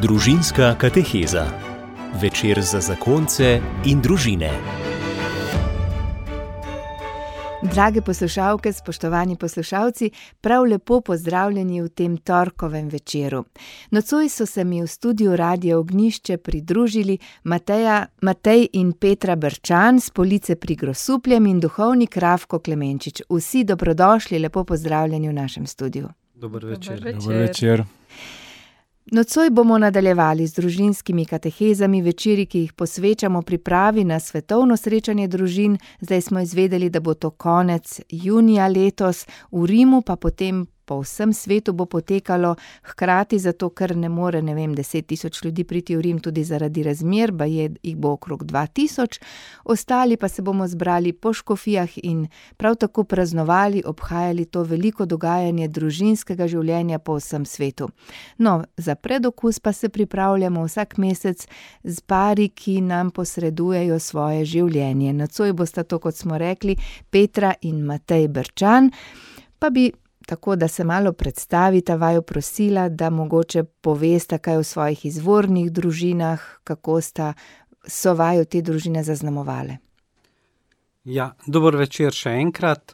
Družinska kateheza. Večer za zakonce in družine. Drage poslušalke, spoštovani poslušalci, prav lepo pozdravljeni v tem torkovem večeru. Nocoj so se mi v studiu Radia Ognjišče pridružili Matej in Petra Brčan s Police pri Grosupljem in duhovnik Rafko Klemenčič. Vsi dobrodošli, lepo pozdravljeni v našem studiu. Dober večer. Dober večer. Nocoj bomo nadaljevali z družinskimi katehezami, večeri, ki jih posvečamo pripravi na svetovno srečanje družin. Zdaj smo izvedeli, da bo to konec junija letos, v Rimu pa potem po vsem svetu bo potekalo hkrati, zato ker ne more, 10.000 ljudi priti v Rim tudi zaradi razmer, jih bo okrog 2.000, ostali pa se bomo zbrali po škofijah in prav tako praznovali, obhajali to veliko dogajanje družinskega življenja po vsem svetu. No, za predokus pa se pripravljamo vsak mesec z pari, ki nam posredujejo svoje življenje. Nocoj bosta to, kot smo rekli, Petra in Matej Brčan, pa bi tako, da se malo predstavita, vaju prosila, da mogoče povesta kaj o svojih izvornih družinah, kako so vaju te družine zaznamovale. Ja, dober večer še enkrat.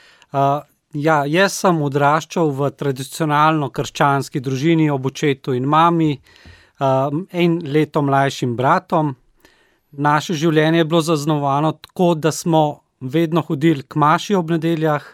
Jaz sem odraščal v tradicionalno krščanski družini ob očetu in mami, en leto mlajšim bratom. Naše življenje je bilo zaznamovano tako, da smo vedno hodili k maši ob nedeljah,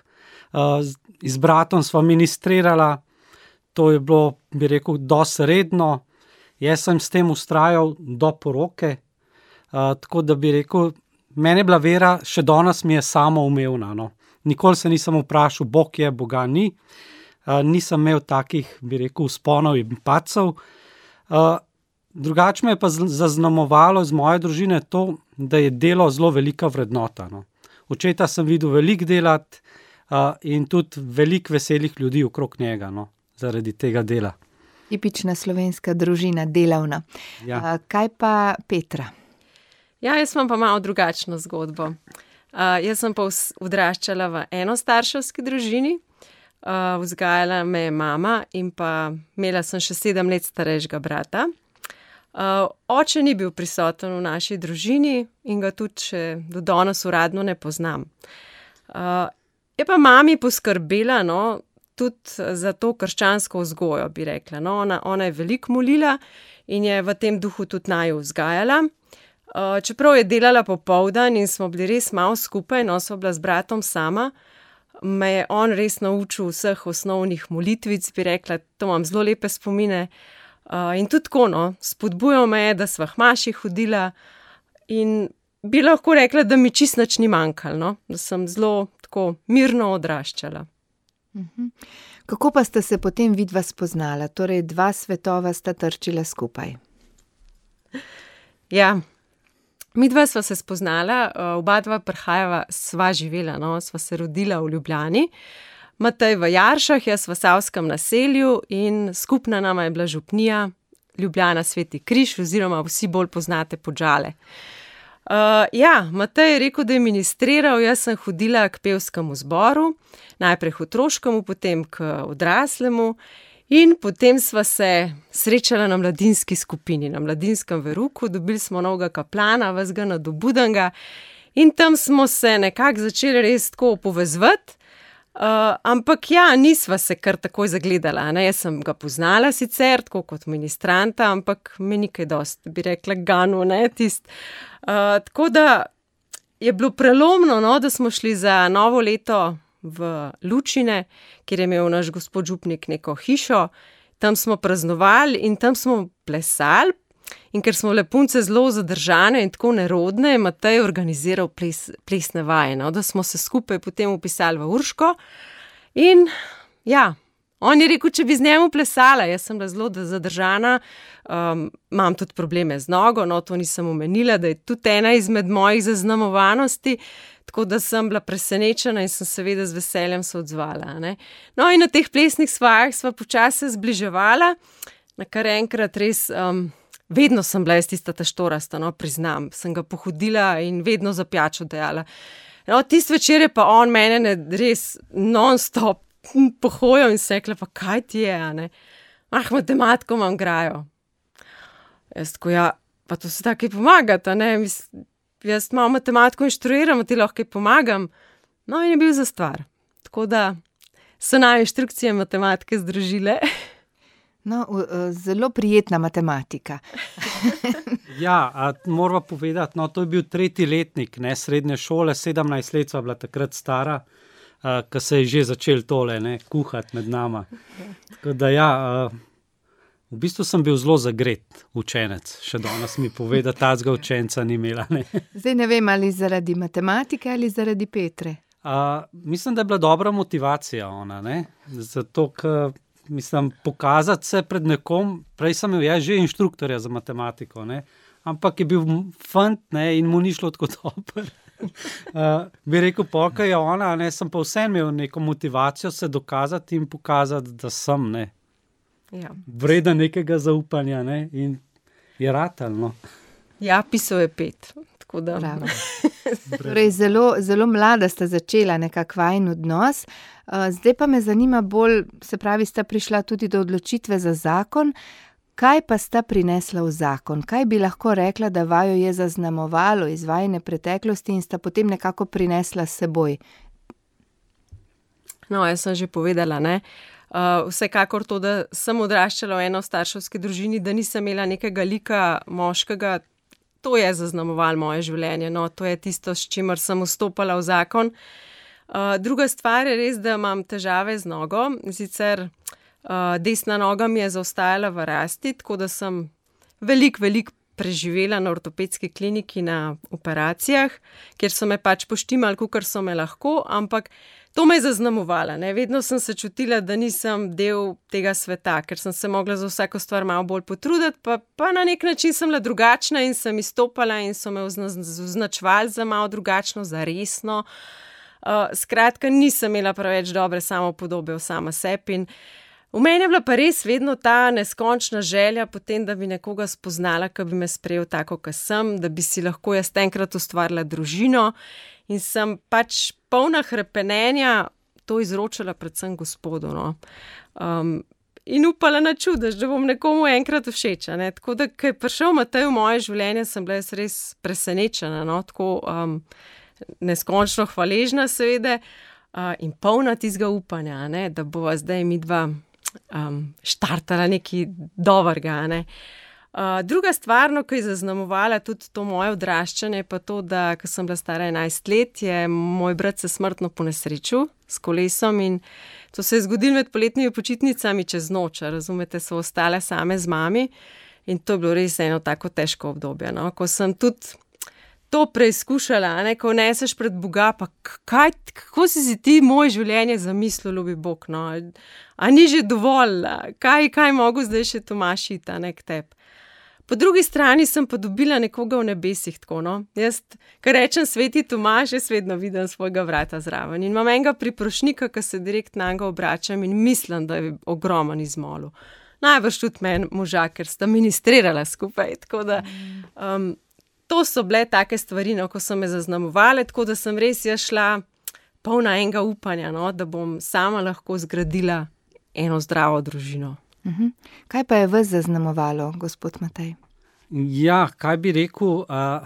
z bratom sva ministrirala, to je bilo, bi rekel, dosti redno. Jaz sem s tem vztrajal do poroke, tako da bi rekel, mene je bila vera, še danes mi je samoumevna. No. Nikoli se nisem vprašal, Bog je, Boga ni. Nisem imel takih, bi rekel, vzponov in padcev. Drugače me je pa zaznamovalo iz moje družine to, da je delo zelo velika vrednota. No. Očeta sem videl veliko delati, in tudi veliko veselih ljudi okrog njega, no, zaradi tega dela. Tipična slovenska družina, delavna. Ja. Kaj pa Petra? Ja, jaz imam pa malo drugačno zgodbo. Jaz sem pa odraščala v enostarševski družini, vzgajala me je mama in pa imela sem še 7 let starejšega brata. Oče ni bil prisoten v naši družini in ga tudi še do danes uradno ne poznam. Je pa mami poskrbela, no, tudi za to krščansko vzgojo, bi rekla. No, ona je veliko molila in je v tem duhu tudi naju vzgajala. Čeprav je delala popoldan in smo bili res malo skupaj, no, sva bila z bratom sama, me je on res naučil vseh osnovnih molitvic, bi rekla, to imam zelo lepe spomine. In tudi tako, no, spodbujal me je, da sva k maši hodila in bi lahko rekla, da mi čisto nič ni manjkalo, no? Da sem zelo tako mirno odraščala. Kako pa ste se potem vidva spoznala? Torej, 2 svetova sta trčila skupaj. Ja, midva sva se spoznala, oba dva prihajava, sva živela, no? Sva se rodila v Ljubljani. Matej v Jaršah, jaz v Savskem naselju in skupna nama je bila župnija Ljubljana Sveti Križ oziroma vsi bolj poznate Podžale. Matej je rekel, da je ministriral, jaz sem hodila k pevskemu zboru, najprej k otroškemu, potem k odraslemu in potem sva se srečala na mladinski skupini, na mladinskem veruku, dobili smo novega kaplana, vsega nadobudenega in tam smo se nekako začeli res tako povezovati. Ampak nisva se kar takoj zagledala, ne? Jaz sem ga poznala sicer, tako kot ministranta, ampak me ni kaj dosti, bi rekla, ganu, ne, tako da je bilo prelomno, no, da smo šli za novo leto v Lučine, kjer je imel naš gospod župnik neko hišo, tam smo praznovali in tam smo plesali. In ker smo bile punce zelo zadržane in tako nerodne, je Matej organiziral plesne vaje, no, da smo se skupaj potem vpisali v Urško. In on je rekel, če bi z njemu plesala, jaz sem bila zelo zadržana, imam tudi probleme z nogo, no, to nisem omenila, da je tudi ena izmed mojih zaznamovanosti, tako da sem bila presenečena in sem seveda z veseljem se odzvala, ne. No, in na teh plesnih svajah sva počasi zbliževala, na kar enkrat res vedno sem bila jaz tista taštorasta, no, priznam, sem ga pohodila in vedno za pijačo dajala. No, tist večer je pa on mene res non-stop pohojal in se rekla, pa kaj ti je, ne? Matematiko imam grajo. Jaz tako, ja, pa to se tako pomagati, ne? Jaz malo matematiko inštruiram, ti lahko pomagam. No, in je bil za stvar. Tako da so naj inštrukcije matematike združile. No, zelo prijetna matematika. Ja, moramo povedati, no, to je bil 3. letnik, ne, srednje šole, 17 let sva bila takrat stara, ko se je že začel tole, ne, kuhati med nama. Tako da ja, v bistvu sem bil zelo zagret učenec, še danes mi pove, da tazga učenca ni imela. Ne. Zdaj ne vem, ali zaradi matematike ali zaradi Petre. Mislim, da je bila dobra motivacija ona, ne, zato, ker mislim, pokazati se pred nekom, prej sem imel že inštruktorja za matematiko, ne? Ampak je bil fant, ne? In mu ni šlo tako dobro. Bi rekel, polka je ona, ne? Sem pa vsem imel neko motivacijo se dokazati in pokazati, da sem, ne? Ja. Vreden nekega zaupanja, ne? In je ratalno. Ja, pisal je 5. Tako da... Torej, zelo mlada sta začela nekak vajin odnos. Zdaj pa me zanima bolj, se pravi, sta prišla tudi do odločitve za zakon. Kaj pa sta prinesla v zakon? Kaj bi lahko rekla, da vaju je zaznamovalo iz vajine preteklosti in sta potem nekako prinesla s seboj? No, jaz sem že povedala, ne. Vsekakor to, da sem odraščala v enostarševski družini, da nisem imela nekega lika moškega, to je zaznamovalo moje življenje, no, to je tisto, s čimer sem vstopala v zakon. Druga stvar je res, da imam težave z nogo, sicer desna noga mi je zaostajala v rasti, tako da sem veliko preživela na ortopedski kliniki na operacijah, kjer so me pač poštimali, kakor so me lahko, ampak to me je zaznamovalo, ne, vedno sem se čutila, da nisem del tega sveta, ker sem se mogla za vsako stvar malo bolj potruditi, pa na nek način sem bila drugačna in sem izstopala in so me označevali za malo drugačno, za resno. Skratka, nisem imela preveč dobre samopodobe o sama sebi in v meni je bila pa res vedno ta neskončna želja potem, da bi nekoga spoznala, ki bi me sprejel tako, kot sem, da bi si lahko jaz enkrat ustvarila družino in sem pač polna hrepenenja to izročila predvsem Gospodu, no. In upala na čudež, da bom nekomu enkrat všeč, ne. Tako da, ko je prišel Matej v moje življenje, sem bila res presenečena, no, tako neskončno hvaležna seveda in polna tistega upanja, ne, da bova zdaj midva štartala nekaj dobrega, ne. Druga stvar, no, ki je zaznamovala tudi to moje odraščanje, pa to, da ko sem bila stara 11 let, je moj brat se smrtno ponesrečil s kolesom in to se je zgodilo med poletnimi počitnicami čez noč, razumete, so ostale same z mami in to je bilo res eno tako težko obdobje, no, ko sem tudi to preizkušala, ne, ko neseš pred Boga, pa kako si ti moje življenje zamislil, ljubi Bog, no, a ni že dovolj, kaj mogo zdaj še Tomaž iti, ne, k tebi. Po drugi strani sem pa dobila nekoga v nebesih, tako, no, jaz, ko rečem sveti Tomaž, jaz vedno vidim svojega vrata zraven in imam enega priprošnika, ki se direkt nanj obračam in mislim, da je ogromen izmolil. Najbrž tudi meni moža, ker sta ministrirala skupaj, tako da, to so bile take stvari, no, ko so me zaznamovale, tako da sem res jaz šla polna enega upanja, no, da bom sama lahko zgradila eno zdravo družino. Kaj pa je vas zaznamovalo, gospod Matej? Ja, kaj bi rekel,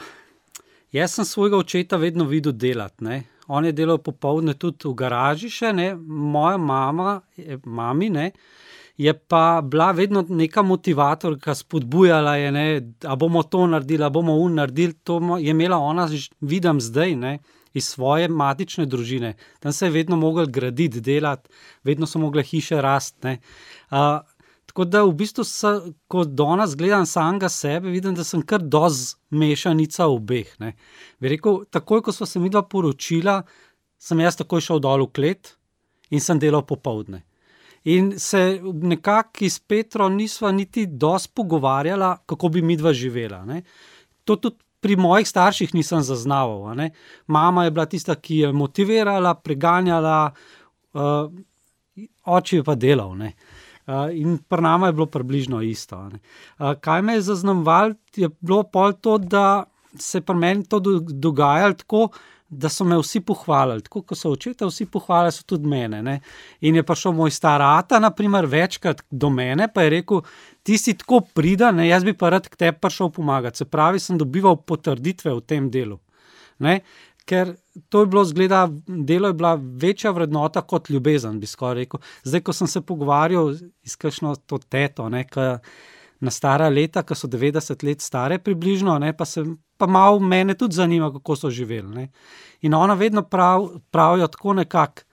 jaz sem svojega očeta vedno videl delati, ne. On je delal popoldne tudi v garaži še, ne, moja mami, ne, je pa bila vedno neka motivatorka, spodbujala je, ne, a bomo to naredili, a bomo naredili, to je imela ona, vidim zdaj, ne, iz svoje matične družine. Tam se je vedno mogel graditi, delati, vedno so mogle hiše rasti, ne. Tako da v bistvu, ko danes gledam samega sebe, vidim, da sem kar dosti mešanica obeh, ne. Bi rekel, takoj, ko sva se midva poročila, sem jaz takoj šel dol v klet in sem delal popoldne. In se nekako s Petro nisva niti dosti pogovarjala, kako bi midva živela, ne. To tudi pri mojih starših nisem zaznaval, a ne. Mama je bila tista, ki je motivirala, preganjala, oče je pa delal, ne. In pri nama je bilo približno isto, ne. Kaj me je zaznamovalo, je bilo pol to, da se pri meni to dogajalo tako, da so me vsi pohvalili. Tako, ko so očeta vsi pohvalili, so tudi mene. Ne? In je prišel moj star ata, naprimer, večkrat do mene, pa je rekel, ti si tako priden, ne, jaz bi pa rad k tebi prišel pomagati. Se pravi, sem dobival potrditve v tem delu. Ne? Ker to je bilo zgleda, delo je bila večja vrednota kot ljubezen, bi skoraj rekel. Zdaj, ko sem se pogovarjal s kakšno to teto, ne, na stara leta, ko so 90 let stare približno, ne, pa malo mene tudi zanima, kako so živeli. Ne. In ona vedno pravijo tako nekako,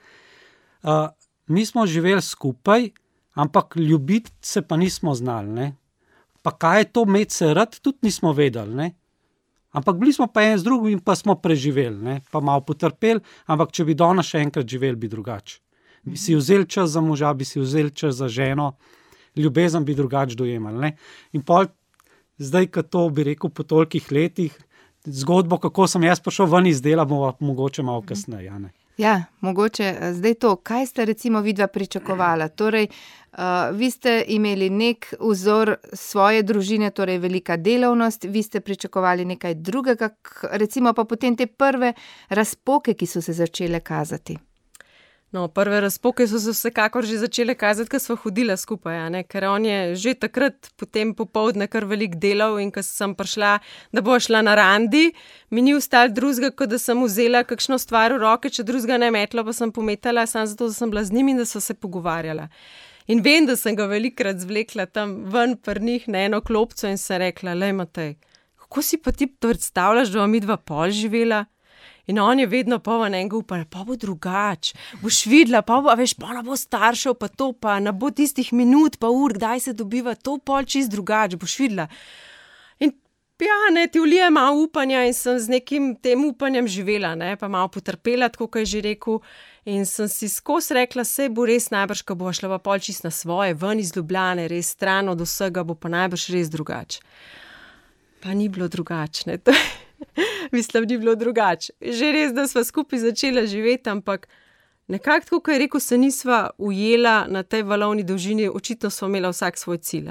mi smo živeli skupaj, ampak ljubiti se pa nismo znali. Ne. Pa kaj je to imeti se rad, tudi nismo vedeli. Ne. Ampak bili smo pa en z drugim in pa smo preživeli, ne. Pa malo potrpeli, ampak če bi danes še enkrat živeli, bi drugače. Bi si vzeli čas za moža, bi si vzeli čas za ženo, ljubezen bi drugače dojemali. Ne? In pol, zdaj, ko to bi rekel po tolikih letih, zgodbo, kako sem jaz prišel ven iz dela, bomo mogoče malo kasneje. Ne? Ja, mogoče zdaj to, kaj ste recimo vidva pričakovala? Torej, vi ste imeli nek vzor svoje družine, torej velika delavnost, vi ste pričakovali nekaj drugega, recimo pa potem te prve razpoke, ki so se začele kazati. No, prve razpoke so se vsekakor že začele kazati, ko sva hodila skupaj, ne? Ker on je že takrat potem popoldne kar velik delal in ko sem prišla, da bo šla na randi, mi ni ostalo drugega, kot da sem vzela kakšno stvar v roke, če drugega ne metlo, pa sem pometala, samo zato, da sem bila z njim in da sva se pogovarjala. In vem, da sem ga velikrat zvlekla tam ven pri njih na eno klopco in se rekla, lej Matej, kako si pa ti predstavljaš, da bom midva pol živela? In on je vedno poven enega upal, pa bo drugače, boš videla, pa bo, veš, pa ne bo staršev, pa to, pa ne bo tistih minut, pa ur, kdaj se dobiva, to pol čist drugače, boš videla. In ja, ne, ti vlije malo upanja in sem z nekim tem upanjem živela, ne, pa malo potrpela, tako kot je že rekel, in sem si skozi rekla, sej bo res najbrž, ko bo šla pa pol čist na svoje, ven iz Ljubljane, res stran od vsega, bo pa najbrž res drugače. Pa ni bilo drugače, ne, to je. Mislim, ni bilo drugače. Že res, da sva skupaj začela živeti, ampak nekako tako, kot je rekel, se nisva ujela na tej valovni dolžini, očitno sva imela vsak svoj cilj.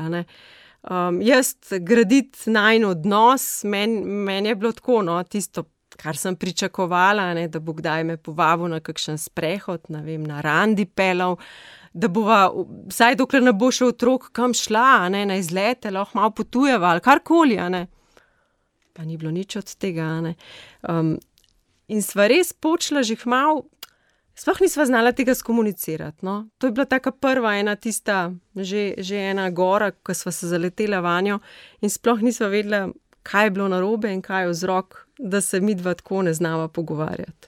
Jaz graditi najin odnos, meni je bilo tako, no, tisto, kar sem pričakovala, ne, da bo kdaj me povabil na kakšen sprehod, ne vem, na randi pelal, da bova, vsaj dokler ne bo še otrok kam šla, ne, na izlete, lahko malo potujeva ali karkoli, ne. Pa ni bilo nič od tega, ne. In sva res počela že malo, sploh nisva znala tega skomunicirati, no. To je bila taka prva ena tista, že ena gora, ko sva se zaletela vanjo in sploh nisva vedela, kaj je bilo narobe in kaj je vzrok, da se midva tako ne znava pogovarjati.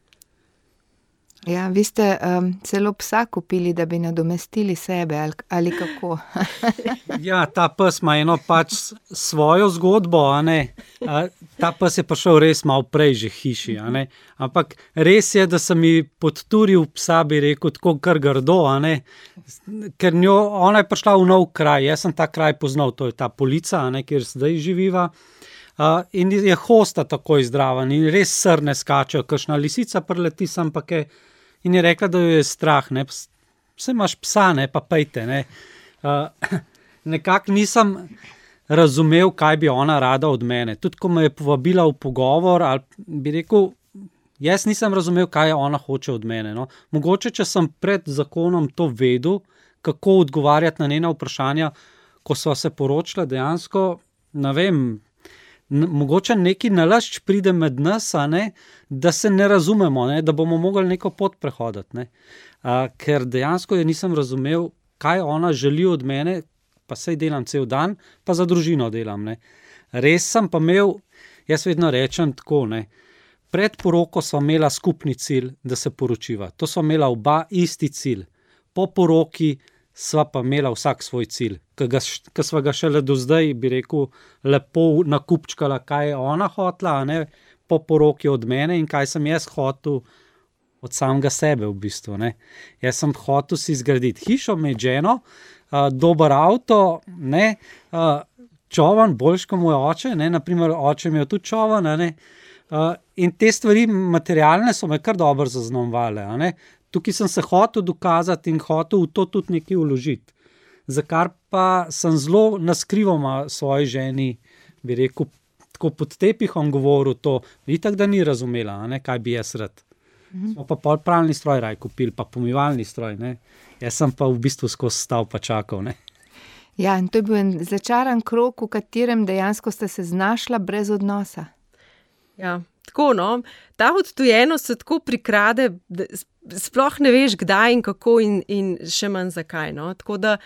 Ja, vi ste celo psa kupili, da bi nadomestili sebe, ali kako? Ja, ta pes ima eno pač svojo zgodbo, a ne. Ta pes je prišel res malo prej že hiši, a ne. Ampak res je, da sem mi podturil psa, bi rekel, tako kar grdo, a ne. Ker ona je prišla v nov kraj, jaz sem ta kraj poznal, to je ta Polica, a ne, kjer zdaj živiva. In je hosta takoj zdrava in res srne skačejo, kakšna lisica preleti sem pa kaj. In je rekla, da jo je strah, ne, vse imaš psa, ne, pa pejte, ne. Nekako nisem razumel, kaj bi ona rada od mene. Tudi, ko me je povabila v pogovor, ali bi rekel, jaz nisem razumel, kaj ona hoče od mene, no. Mogoče, če sem pred zakonom to vedel, kako odgovarjati na njena vprašanja, ko sva se poročila, dejansko, ne vem, mogoče neki nalašč pride med nas, a ne, da se ne razumemo, ne, da bomo mogli neko pot prehoditi, ne. Ker dejansko je nisem razumel, kaj ona želi od mene, pa sej delam cel dan, pa za družino delam, ne. Res sem pa imel, jaz vedno rečem tako, ne, pred poroko sva imela skupni cilj, da se poročiva. To sva imela oba isti cilj. Po poroki sva pa imela vsak svoj cilj. Ko sva ga šele do zdaj, bi rekel, lepo nakupčkala, kaj je ona hotela, a ne, po poroki od mene in kaj sem jaz hotel od samega sebe v bistvu, ne. Jaz sem hotel si zgraditi hišo, imeti ženo, dober avto, ne, čovan, boljš kot moj oče, ne, naprimer oče imel tudi čovan, a ne, in te stvari materialne so me kar dobro zaznamovale, a ne. Tukaj sem se hotel dokazati in hotel v to tudi nekaj vložiti. Za kar pa sem zelo naskrivoma svoji ženi, bi rekel, tako pod tepihom govoril to, itak da ni razumela, a ne, kaj bi jaz rad. Smo pa pol pralni stroj raj kupili, pa pomivalni stroj, ne. Jaz sem pa v bistvu skozi stal pa čakal, ne. Ja, in to je bil en začaran krog, v katerem dejansko sta se znašla brez odnosa. Ja, tako no, ta odtujenost se tako prikrade, da sploh ne veš, kdaj in kako in še manj zakaj, no. Tako da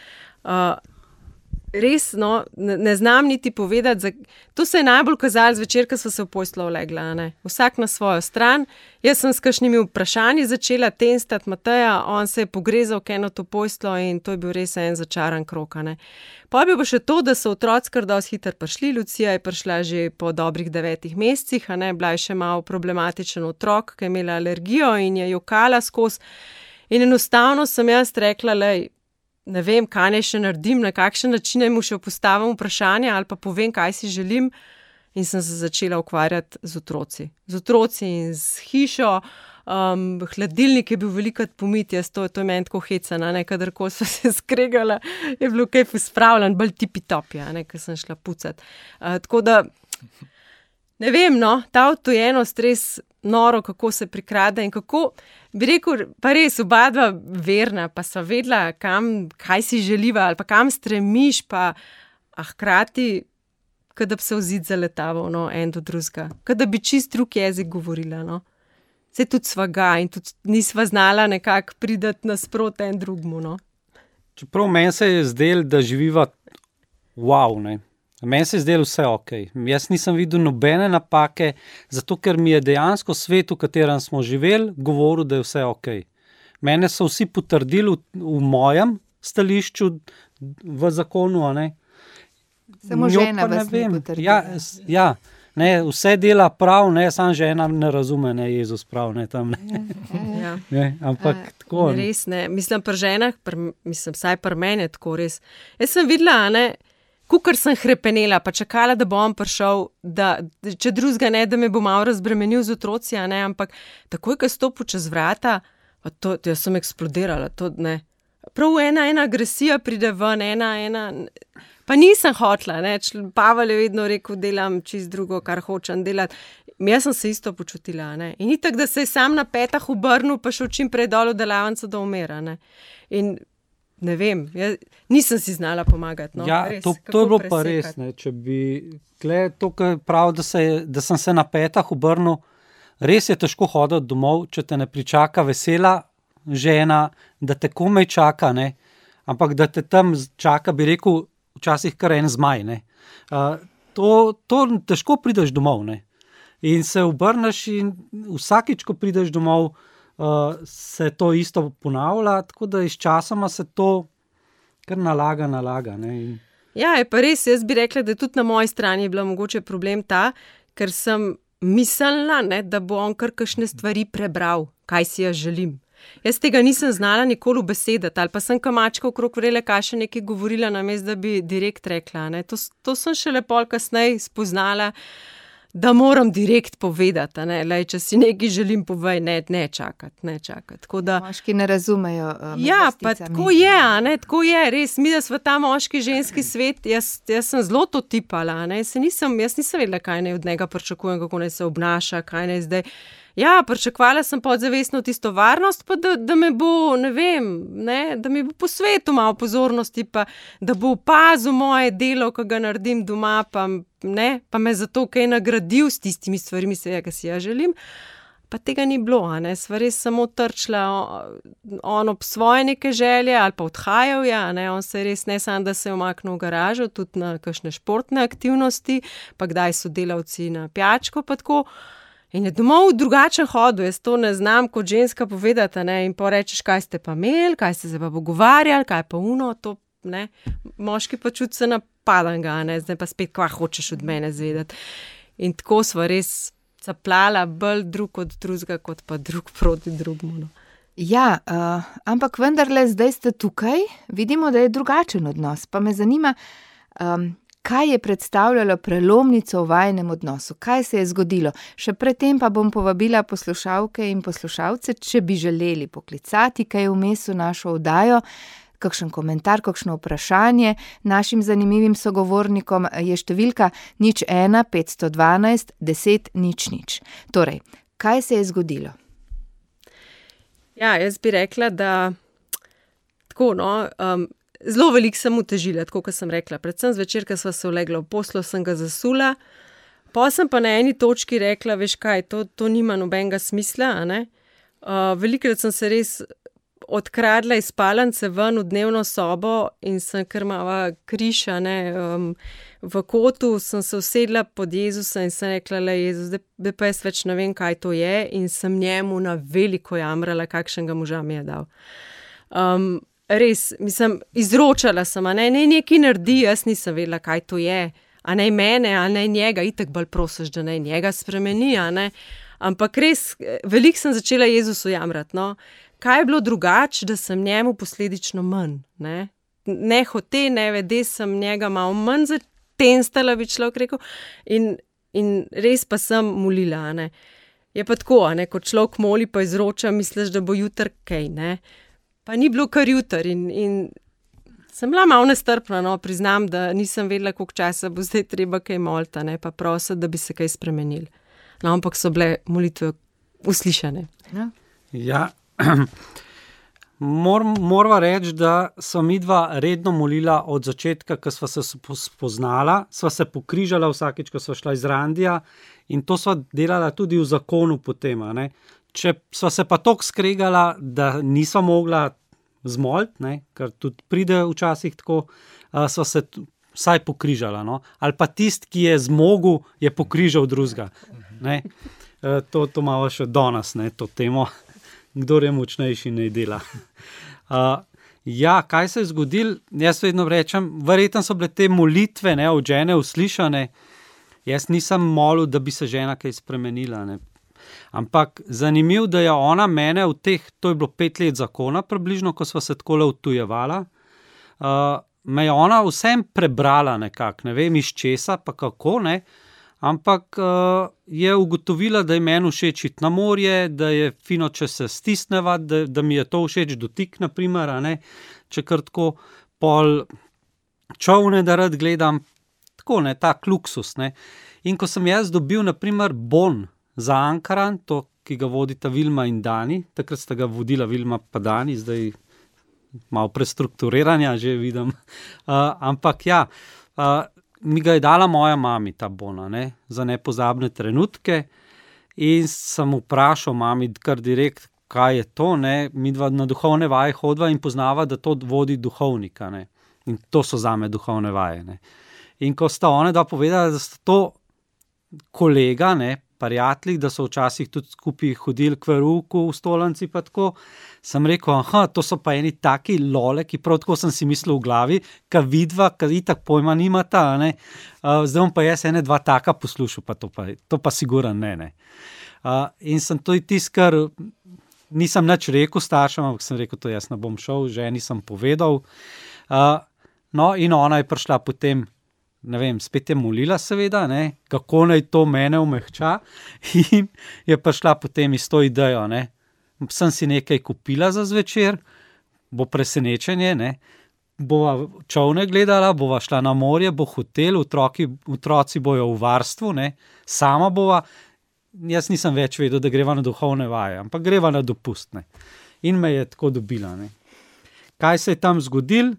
res, no, ne znam niti povedati, to se je najbolj kazalo zvečer, ko sva se v posteljo legla, ne. Vsak na svojo stran, jaz sem s kakšnimi vprašanji začela tenstati Mateja, on se je pogrezal k eno to posteljo in to je bil res en začaran krog, ne. Pa je bil pa še to, da so otroci kar dosti hitro prišli, Lucija je prišla že po dobrih 9 mesecih, ne, bila je še malo problematičen otrok, ki je imela alergijo in je jokala skozi. In enostavno sem jaz rekla, lej, ne vem, kaj naj še naredim, na kakšen način naj mu še postavim vprašanje ali pa povem, kaj si želim, in sem se začela ukvarjati z otroci. Z otroci in z hišo, hladilnik je bil velikokrat pomit, to je meni tako hecano, ne, kadarkoli sva se skregala, je bilo kaj spravljen, bolj tipi-topi, ne, ker sem šla pucat. Tako da, ne vem, no, ta odtujenost res noro, kako se prikrade in kako, bi rekel, pa res oba dva verna, pa sva vedela, kaj si želiva ali pa kam stremiš, pa hkrati, kada bi se v zid zaletaval, no, en do drugega, kada bi čist drug jezik govorila, no. Saj tudi sva ga in tudi nisva znala nekako pridati nasproti en drugmu, no. Čeprav meni se je zdelo, da živiva wow, ne. Meni se je zdelo vse okej. Jaz nisem videl nobene napake, zato ker mi je dejansko svet, v katerem smo živeli, govoril, da je vse okej. Mene so vsi potrdili v mojem stališču v zakonu, a ne. Samo žena vas ni potrdila. Ja, ne, vse dela prav, ne, samo žena ne razume, ne, Jezus prav, ne, tam, ne. Ja. Ne, ampak tako. Res ne, mislim, pri ženah, vsaj pri meni je tako res. Jaz sem videla, ne, kukor sem hrepenela, pa čakala, da bo on prišel, da če drugega ne, da me bo malo razbremenil z otroci, ne, ampak takoj, ko stopil čez vrata, jaz sem eksplodirala, to ne. Prav ena agresija pride ven, pa nisem hotla, ne, Pavel je vedno rekel, delam čist drugo, kar hočem delati. Jaz sem se isto počutila, ne. In itak, da se je sam na petah obrnil, pa šel čim prej dol v delavnico, da umira, ne. In ne vem, nisem si znala pomagati, no. Ja, res, to je bilo pa res, ne, če bi, to, kar prav, da sem se na petah obrnil, res je težko hoditi domov, če te ne pričaka vesela žena, da te komaj čaka, ne, ampak da te tam čaka, bi rekel, včasih kar en zmaj, ne. To težko prideš domov, ne. In se obrneš in vsakič, ko prideš domov, se to isto ponavlja, tako da izčasoma se to kar nalaga, ne. Ja, je pa res, jaz bi rekla, da tudi na moji strani je bila mogoče problem ta, ker sem mislila, ne, da bo on kar kakšne stvari prebral, kaj si jaz želim. Jaz tega nisem znala nikoli ubesedati, ali pa sem kamačka okrog vrele kaše nekaj govorila, namesto da bi direkt rekla, ne. To sem šele pol kasneje spoznala, da moram direkt povedati, ne, lej, če si nekaj želim povej, ne čakati. Tako da, moški ne razumejo. Ja, pa tako je, ne, tako je, res, mi da sva ta moški ženski svet, jaz sem zelo to tipala, ne, jaz nisem vedela, kaj naj od njega pričakujem, kako naj se obnaša, kaj naj zdaj. Ja, pričakovala sem podzavestno tisto varnost, pa da me bo, ne vem, ne, da mi bo po svetu malo pozornosti, pa da bo opazil moje delo, ko ga naredim doma, pa me zato kaj nagradil s tistimi stvarmi, ki si ja želim. Pa tega ni bilo, ne, sva res samo trčila on ob svoje neke želje ali pa odhajal, ja, ne, on se res ne samo, da se je umaknil v garažo, tudi na kakšne športne aktivnosti, pa kdaj so delavci na pijačko, pa tako. In je domov drugačen hodil, jaz to ne znam kot ženska povedati, ne, in porečeš, kaj ste pa imeli, kaj ste se pa pogovarjali, kaj pa to, ne, moški pa čuti se napadan ga, ne, zdaj pa spet, kva hočeš od mene zvedeti. In tako sva res zaplala bolj drug od drugega, kot pa drug proti drugemu, no. Ja, ampak vendarle zdaj ste tukaj, vidimo, da je drugačen odnos, pa me zanima, kaj je predstavljalo prelomnico v vajinem odnosu? Kaj se je zgodilo? Še predtem pa bom povabila poslušalke in poslušalce, če bi želeli poklicati kaj vmes v našo oddajo. kakšen komentar, kakšno vprašanje. Našim zanimivim sogovornikom je številka 01 512 10 00. Torej, kaj se je zgodilo? Ja, jaz bi rekla, da tako, zelo veliko sem utežila, tako kot sem rekla. Predvsem zvečer, ko sva se ulegla v poslo, sem ga zasula. Pa sem pa na eni točki rekla, veš kaj, to nima nobenega smisla, a ne? Velikokrat sem se res odkradla iz spalnice ven v dnevno sobo in sem kar mala križ, a ne, v kotu sem se usedla pod Jezusa in sem rekla, le Jezus, zdaj pa jaz več ne vem, kaj to je, in sem njemu na veliko jamrala, kakšnega moža mi je dal. Res, mislim, izročala sem, a ne, nekaj naredi, jaz nisem vedela, kaj to je, a ne mene, a ne njega, itak bolj prosiš, da ne njega spremeni, a ne. Ampak res, veliko sem začela Jezusu jamrati, no. Kaj je bilo drugače, da sem njemu posledično manj, ne? Ne hote, ne vede sem njega malo manj zatenstala, bi človek rekel, in res pa sem molila, a ne. Je pa tako, a ne, ko človek moli pa izroča, misliš, da bo jutr kaj, ne. Pa ni bilo kar jutr in sem bila malo nestrpna, no, priznam, da nisem vedela, koliko časa bo zdaj treba kaj moliti, ne, pa prositi, da bi se kaj spremenili. No, ampak so bile molitve uslišane. Ja, morava reči, da sva midva redno molila od začetka, ko sva se spoznala, sva se pokrižala vsakič, ko sva šla iz Randija, in to sva delala tudi v zakonu potem, ne. Če sva se pa toliko skregala, da nisva mogla zmoliti, ne, ker tudi pride včasih tako, sva se vsaj pokrižala, no. Ali pa tisti, ki je zmogel, je pokrižal drugega, ne. To malo še danes, ne, to temo. Kdor je močnejši, ne dela. Ja, kaj se je zgodilo? Jaz vedno rečem, verjetno so bile te molitve, ne, od žene uslišane. Jaz nisem molil, da bi se žena kaj spremenila, ne. Ampak zanimivo, da je ona mene v teh, to je bilo 5 let zakona približno, ko sva se takole odtujevala, me je ona vsem prebrala nekako, ne vem iz česa, pa kako, ne. Ampak je ugotovila, da je meni všeč iti na morje, da je fino, če se stisneva, da mi je to všeč dotik, na primer, a ne, če kar tako pol čolne, da rad gledam, tako, ne, tak luksus, ne. In ko sem jaz dobil, na primer, bon za Ankaran, to, ki ga vodita Vilma in Dani, takrat sta ga vodila Vilma pa Dani, zdaj malo prestrukturiranja že vidim, ampak ja, mi ga je dala moja mami, ta bona, ne, za nepozabne trenutke, in sem vprašal mami kar direkt, kaj je to, ne, midva na duhovne vaje hodva in poznava, da to vodi duhovnika, ne, in to so zame duhovne vaje, ne. In ko sta one dva povedala, da sta to kolega, ne, prijatelji, da so včasih tudi skupaj hodili k verouku v stolnici pa tako, sem rekel, to so pa eni taki lole, ki prav tako sem si mislil v glavi, ka vidva, ka itak pojma nimata, ne, zdaj bom pa jaz ene dva taka poslušal, pa to pa sigurno ne. In sem to kar nisem nič rekel staršem, ampak sem rekel, to jaz ne bom šel, ženi sem povedal. No, in ona je prišla potem, ne vem, spet je molila seveda, ne, kako naj to mene omehča, in je prišla potem iz to idejo, ne, sem si nekaj kupila za zvečer, bo presenečenje, ne, bova čolne gledala, bova šla na morje, bo hotel, otroci bojo v varstvu, ne, sama bova, jaz nisem več vedel, da greva na duhovne vaje, ampak greva na dopust, ne, in me je tako dobila, ne. Kaj se je tam zgodilo?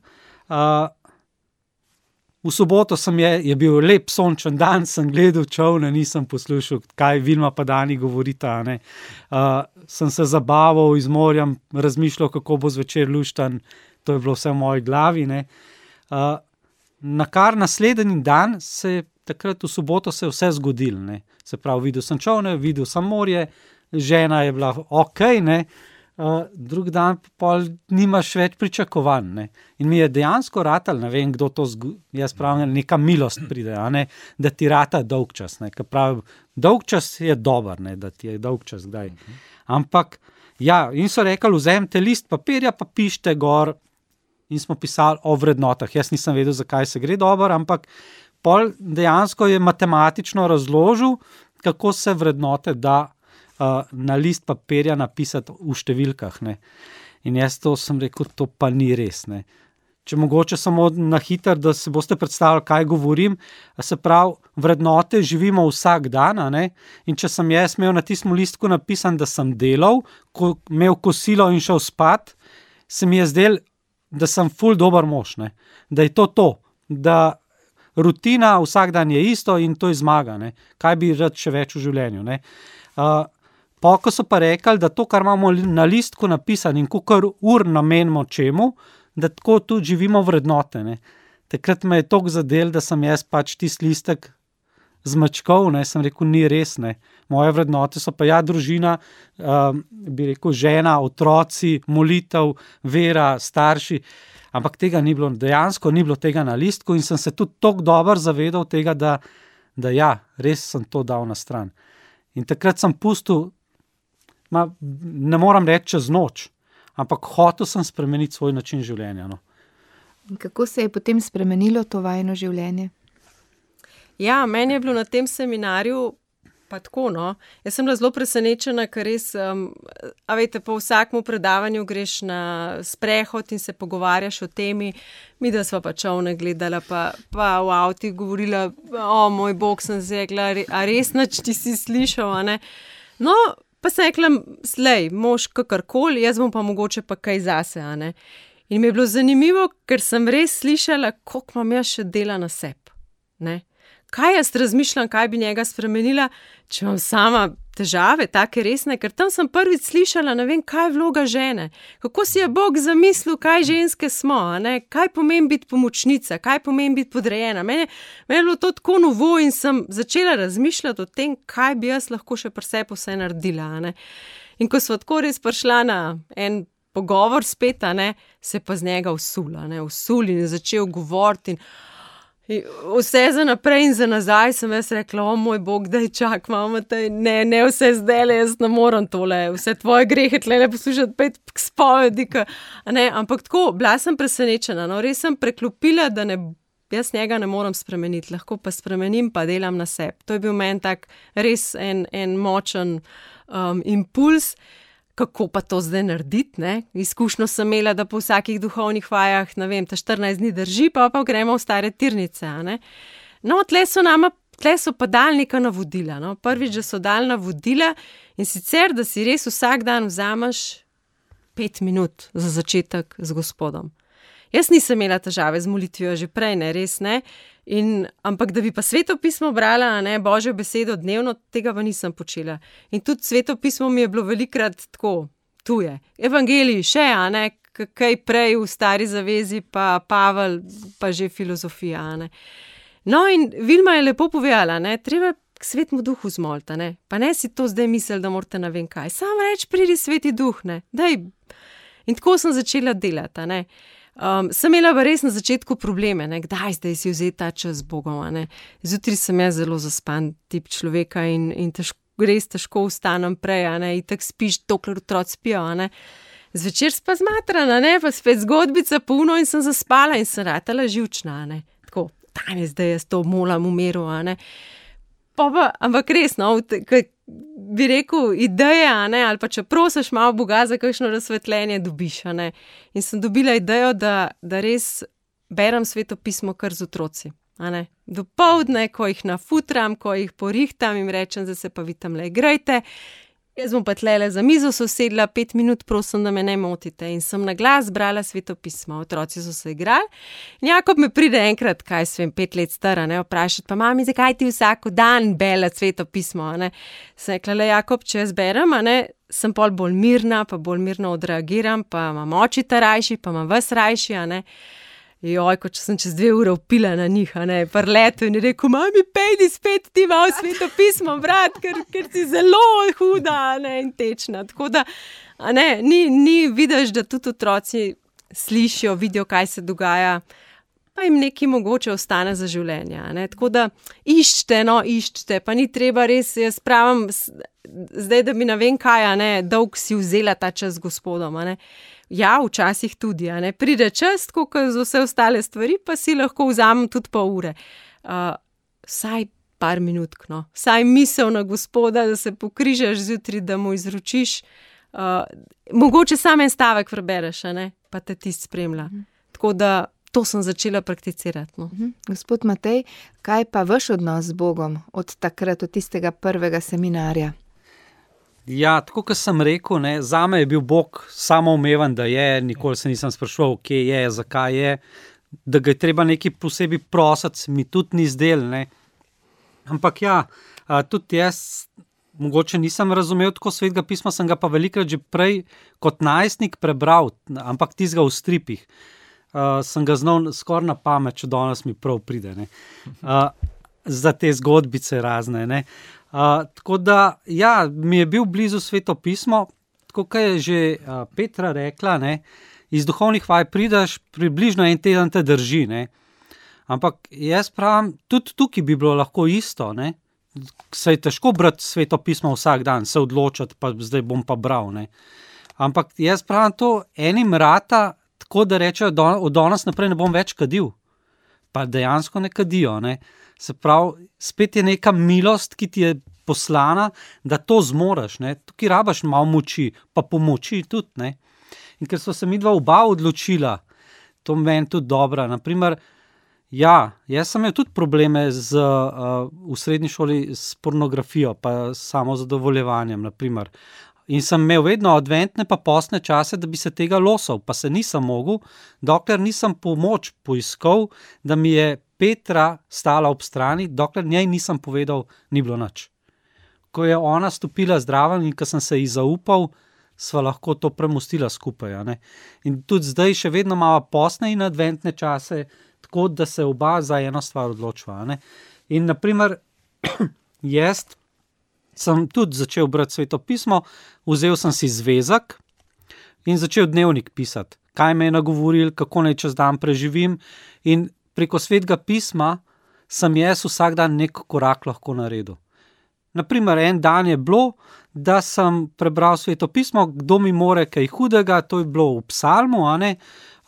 V soboto je bil lep sončen dan, sem gledal čolne, nisem poslušal, kaj Vilma pa Dani govorita, ne. Sem se zabaval iz morja, razmišljal, kako bo zvečer luštan, to je bilo vse v moji glavi, ne. Nakar naslednji dan takrat v soboto se je vse zgodilo, ne. Se pravi, videl sem čolne, videl sem morje, žena je bila okej, ne. Drug dan pol nimaš več pričakovanj, ne. In mi je dejansko ratalo, ne vem, kdo to jaz pravim, neka milost pride, a ne, da ti rata dolgčas, ne, ker pravim, dolgčas je dober, ne, da ti je dolgčas kdaj. Ampak, ja, in so rekli, vzemite list papirja, pa pišite gor, in smo pisali o vrednotah. Jaz nisem vedel, zakaj se gre dobro, ampak pol dejansko je matematično razložil, kako se vrednote da na list papirja napisati v številkah, ne. In jaz to sem rekel, to pa ni res, ne. Če mogoče samo na hitro, da se boste predstavljali, kaj govorim, se pravi, vrednote živimo vsak dan, a ne, in če sem jaz imel na tistem listku napisan, da sem delal, imel kosilo in šel spat, se mi je zdelo, da sem ful dober mož, ne, da je to, da rutina vsak dan je isto in to je zmaga, ne, kaj bi rad še več v življenju, ne. Ko so pa rekli, da to, kar imamo na listku napisan in kolikor ur namenimo čemu, da tako tudi živimo vrednote, ne. Takrat me je toliko zadel, da sem jaz pač tisti listek zmačkal, ne, sem rekel, ni res, ne. Moje vrednote so pa družina, bi rekel, žena, otroci, molitev, vera, starši, ampak tega ni bilo, dejansko ni bilo tega na listku in sem se tudi toliko dobro zavedal tega, da ja, res sem to dal na stran. In takrat sem pustil, ne moram reči čez noč, ampak hotel sem spremeniti svoj način življenja, no. In kako se je potem spremenilo to vajino življenje? Ja, meni je bilo na tem seminarju pa tako, no. Jaz sem bila zelo presenečena, ker res, veste, po vsakem predavanju greš na sprehod in se pogovarjaš o temi, mi da sva pa čolne gledala, pa v avti govorila, moj bog, sem si rekla, a res nič ti si slišal, a ne. No, pa sem rekla, slej, mož kakorkoli, jaz bom pa mogoče pa kaj zase, a ne. In mi je bilo zanimivo, ker sem res slišala, koliko imam jaz še dela na sebi, ne. Kaj jaz razmišljam, kaj bi njega spremenila, če imam sama težave, take resne, ker tam sem prvič slišala, ne vem, kaj je vloga žene, kako si je Bog zamislil, kaj ženske smo, a ne, kaj pomeni biti pomočnica, kaj pomeni biti podrejena. Meni je bilo to tako novo in sem začela razmišljati o tem, kaj bi jaz lahko še pri sebi vse naredila, a ne. In ko sva tako res prišla na en pogovor spet, a ne, se pa z njega usul in je začel govoriti in vse za naprej in za nazaj sem jaz rekla, moj bog, daj čak, mama, ne vse zdajle, jaz ne morem tole, vse tvoje grehe tlele poslušati, pet k spovedi, ampak tako, bila sem presenečena, no, res sem preklopila, da jaz njega ne morem spremeniti, lahko pa spremenim, pa delam na sebi. To je bil meni tak res en močen impuls, kako pa to zdaj narediti, ne? Izkušnjo sem imela, da po vsakih duhovnih vajah, ne vem, ta 14 dni drži, pa gremo v stare tirnice, a ne. No, tle so pa dali neka navodila, no. Prvič, da so dali navodila in sicer, da si res vsak dan vzameš 5 minut za začetek z Gospodom. Jaz nisem imela težave z molitvijo že prej, ne, res ne, ampak da bi pa Sveto pismo brala, a ne, Božjo besedo dnevno, tega pa nisem počela. In tudi Sveto pismo mi je bilo velikrat tako tuje. Evangeliji še, a ne, kaj prej v Stari zavezi, pa Pavel, pa že filozofija, a ne. No, in Vilma je lepo povedala, ne, treba k Svetemu duhu zmoliti, ne, pa ne si to zdaj mislili, da morate ne vem kaj. Sam reč, pridi Sveti duh, ne, daj. In tako sem začela delati, a ne. Sem imela pa res na začetku probleme, ne, kdaj zdaj si vzeti ta čas z Bogom, a ne. Zjutraj sem jaz zelo zaspan tip človeka in res težko vstanem prej, a ne, itak spiš, dokler otroci spijo, a ne. Zvečer pa zmatrana, ne, pa spet zgodbica polno in sem zaspala in sem ratala živčna, a ne. Tako, danes zdaj jaz to molam v miru, a ne. Ampak res, no, bi rekel, ideje, a ne, ali pa če prosiš malo Boga za kakšno razsvetljenje, dobiš, a ne. In sem dobila idejo, da res berem Sveto pismo kar z otroci, a ne. Dopoldne, ko jih nafutram, ko jih porihtam, jim rečem, da se pa vi tamle igrajte, jaz bom pa tlele za mizo sosedla, 5 minut, prosim, da me ne motite. In sem na glas brala Sveto pismo, otroci so se igrali. In Jakob me pride enkrat, 5 let star, ne, vprašati, pa mami, zakaj ti vsako dan bela Sveto pismo, a ne. Sem rekla, Jakob, če jaz berem, a ne, sem pol bolj mirna, pa bolj mirno odreagiram, pa imam oči rajši, pa imam vas rajši, a ne. Joj, kot če sem čez 2 ure vpila na njih, a ne, prletu in rekel, mami, pejdi spet ti malo Sveto pismo, brat, ker si zelo huda, a ne, in tečna. Tako da, a ne, ni vidiš, da tudi otroci slišijo, vidijo, kaj se dogaja, pa jim nekaj mogoče ostane za življenje, a ne. Tako da iščite, pa ni treba res, jaz pravim, zdaj, da bi ne vem kaj, a ne, dolg si vzela ta čas z Gospodom, a ne. Ja, včasih tudi, a ne, pride čas, tako kot za vse ostale stvari, pa si lahko vzamem tudi pol ure. Vsaj par minutk, no, vsaj misel na Gospoda, da se pokrižaš zjutraj, da mu izročiš, mogoče samo en stavek prebereš, a ne, pa te tisti spremlja. Tako da to sem začela prakticirati. No. Gospod Matej, kaj pa vaš odnos z Bogom od takrat, od tistega prvega seminarja? Ja, tako kot sem rekel, ne, zame je bil Bog samoumeven, da je, nikoli se nisem spraševal, kje je, zakaj je, da ga je treba nekaj posebej prositi, mi tudi ni zdel, ne. Ampak ja, tudi jaz mogoče nisem razumel tako Svetega pisma, sem ga pa velikrat že prej kot najstnik prebral, ampak tistega v stripih. Sem ga znal skoraj na pamet, če danes mi prav pride, ne. Za te zgodbice razne, ne. Tako da, ja, mi je bil blizu Sveto pismo, tako kot je že Petra rekla, ne, iz duhovnih vaj prideš, približno en teden te drži, ne. Ampak jaz pravim, tudi tukaj bi bilo lahko isto, ne. Se je težko brati Sveto pismo vsak dan, se odločati, pa zdaj bom pa bral, ne. Ampak jaz pravim to, enim rata, tako da rečejo, od danes naprej ne bom več kadil. Pa dejansko ne kadijo, ne. Se pravi, spet je neka milost, ki ti je poslana, da to zmoreš, ne. Tukaj rabaš malo moči, pa pomoči tudi, ne. In ker so se midva oba odločila, to meni tudi dobro, naprimer, ja, jaz sem imel tudi probleme v srednji šoli s pornografijo, pa samo zadovoljevanjem, naprimer. In sem imel vedno adventne pa postne čase, da bi se tega losal, pa se nisem mogel, dokler nisem pomoč poiskal, da mi je Petra stala ob strani, dokler njej nisem povedal, ni bilo nič. Ko je ona stopila zdraven in ko sem se ji zaupal, sva lahko to premostila skupaj, a ne. In tudi zdaj še vedno imava postne in adventne čase, tako da se oba za eno stvar odločiva, a ne. In naprimer, jaz sem tudi začel brati Sveto pismo, vzel sem si zvezek in začel dnevnik pisati. Kaj me je nagovoril, kako naj čez dan preživim, in preko Svetega pisma sem jaz vsak dan nek korak lahko naredil. Naprimer, en dan je bilo, da sem prebral Sveto pismo, kdo mi more kaj hudega, to je bilo v psalmu, a ne,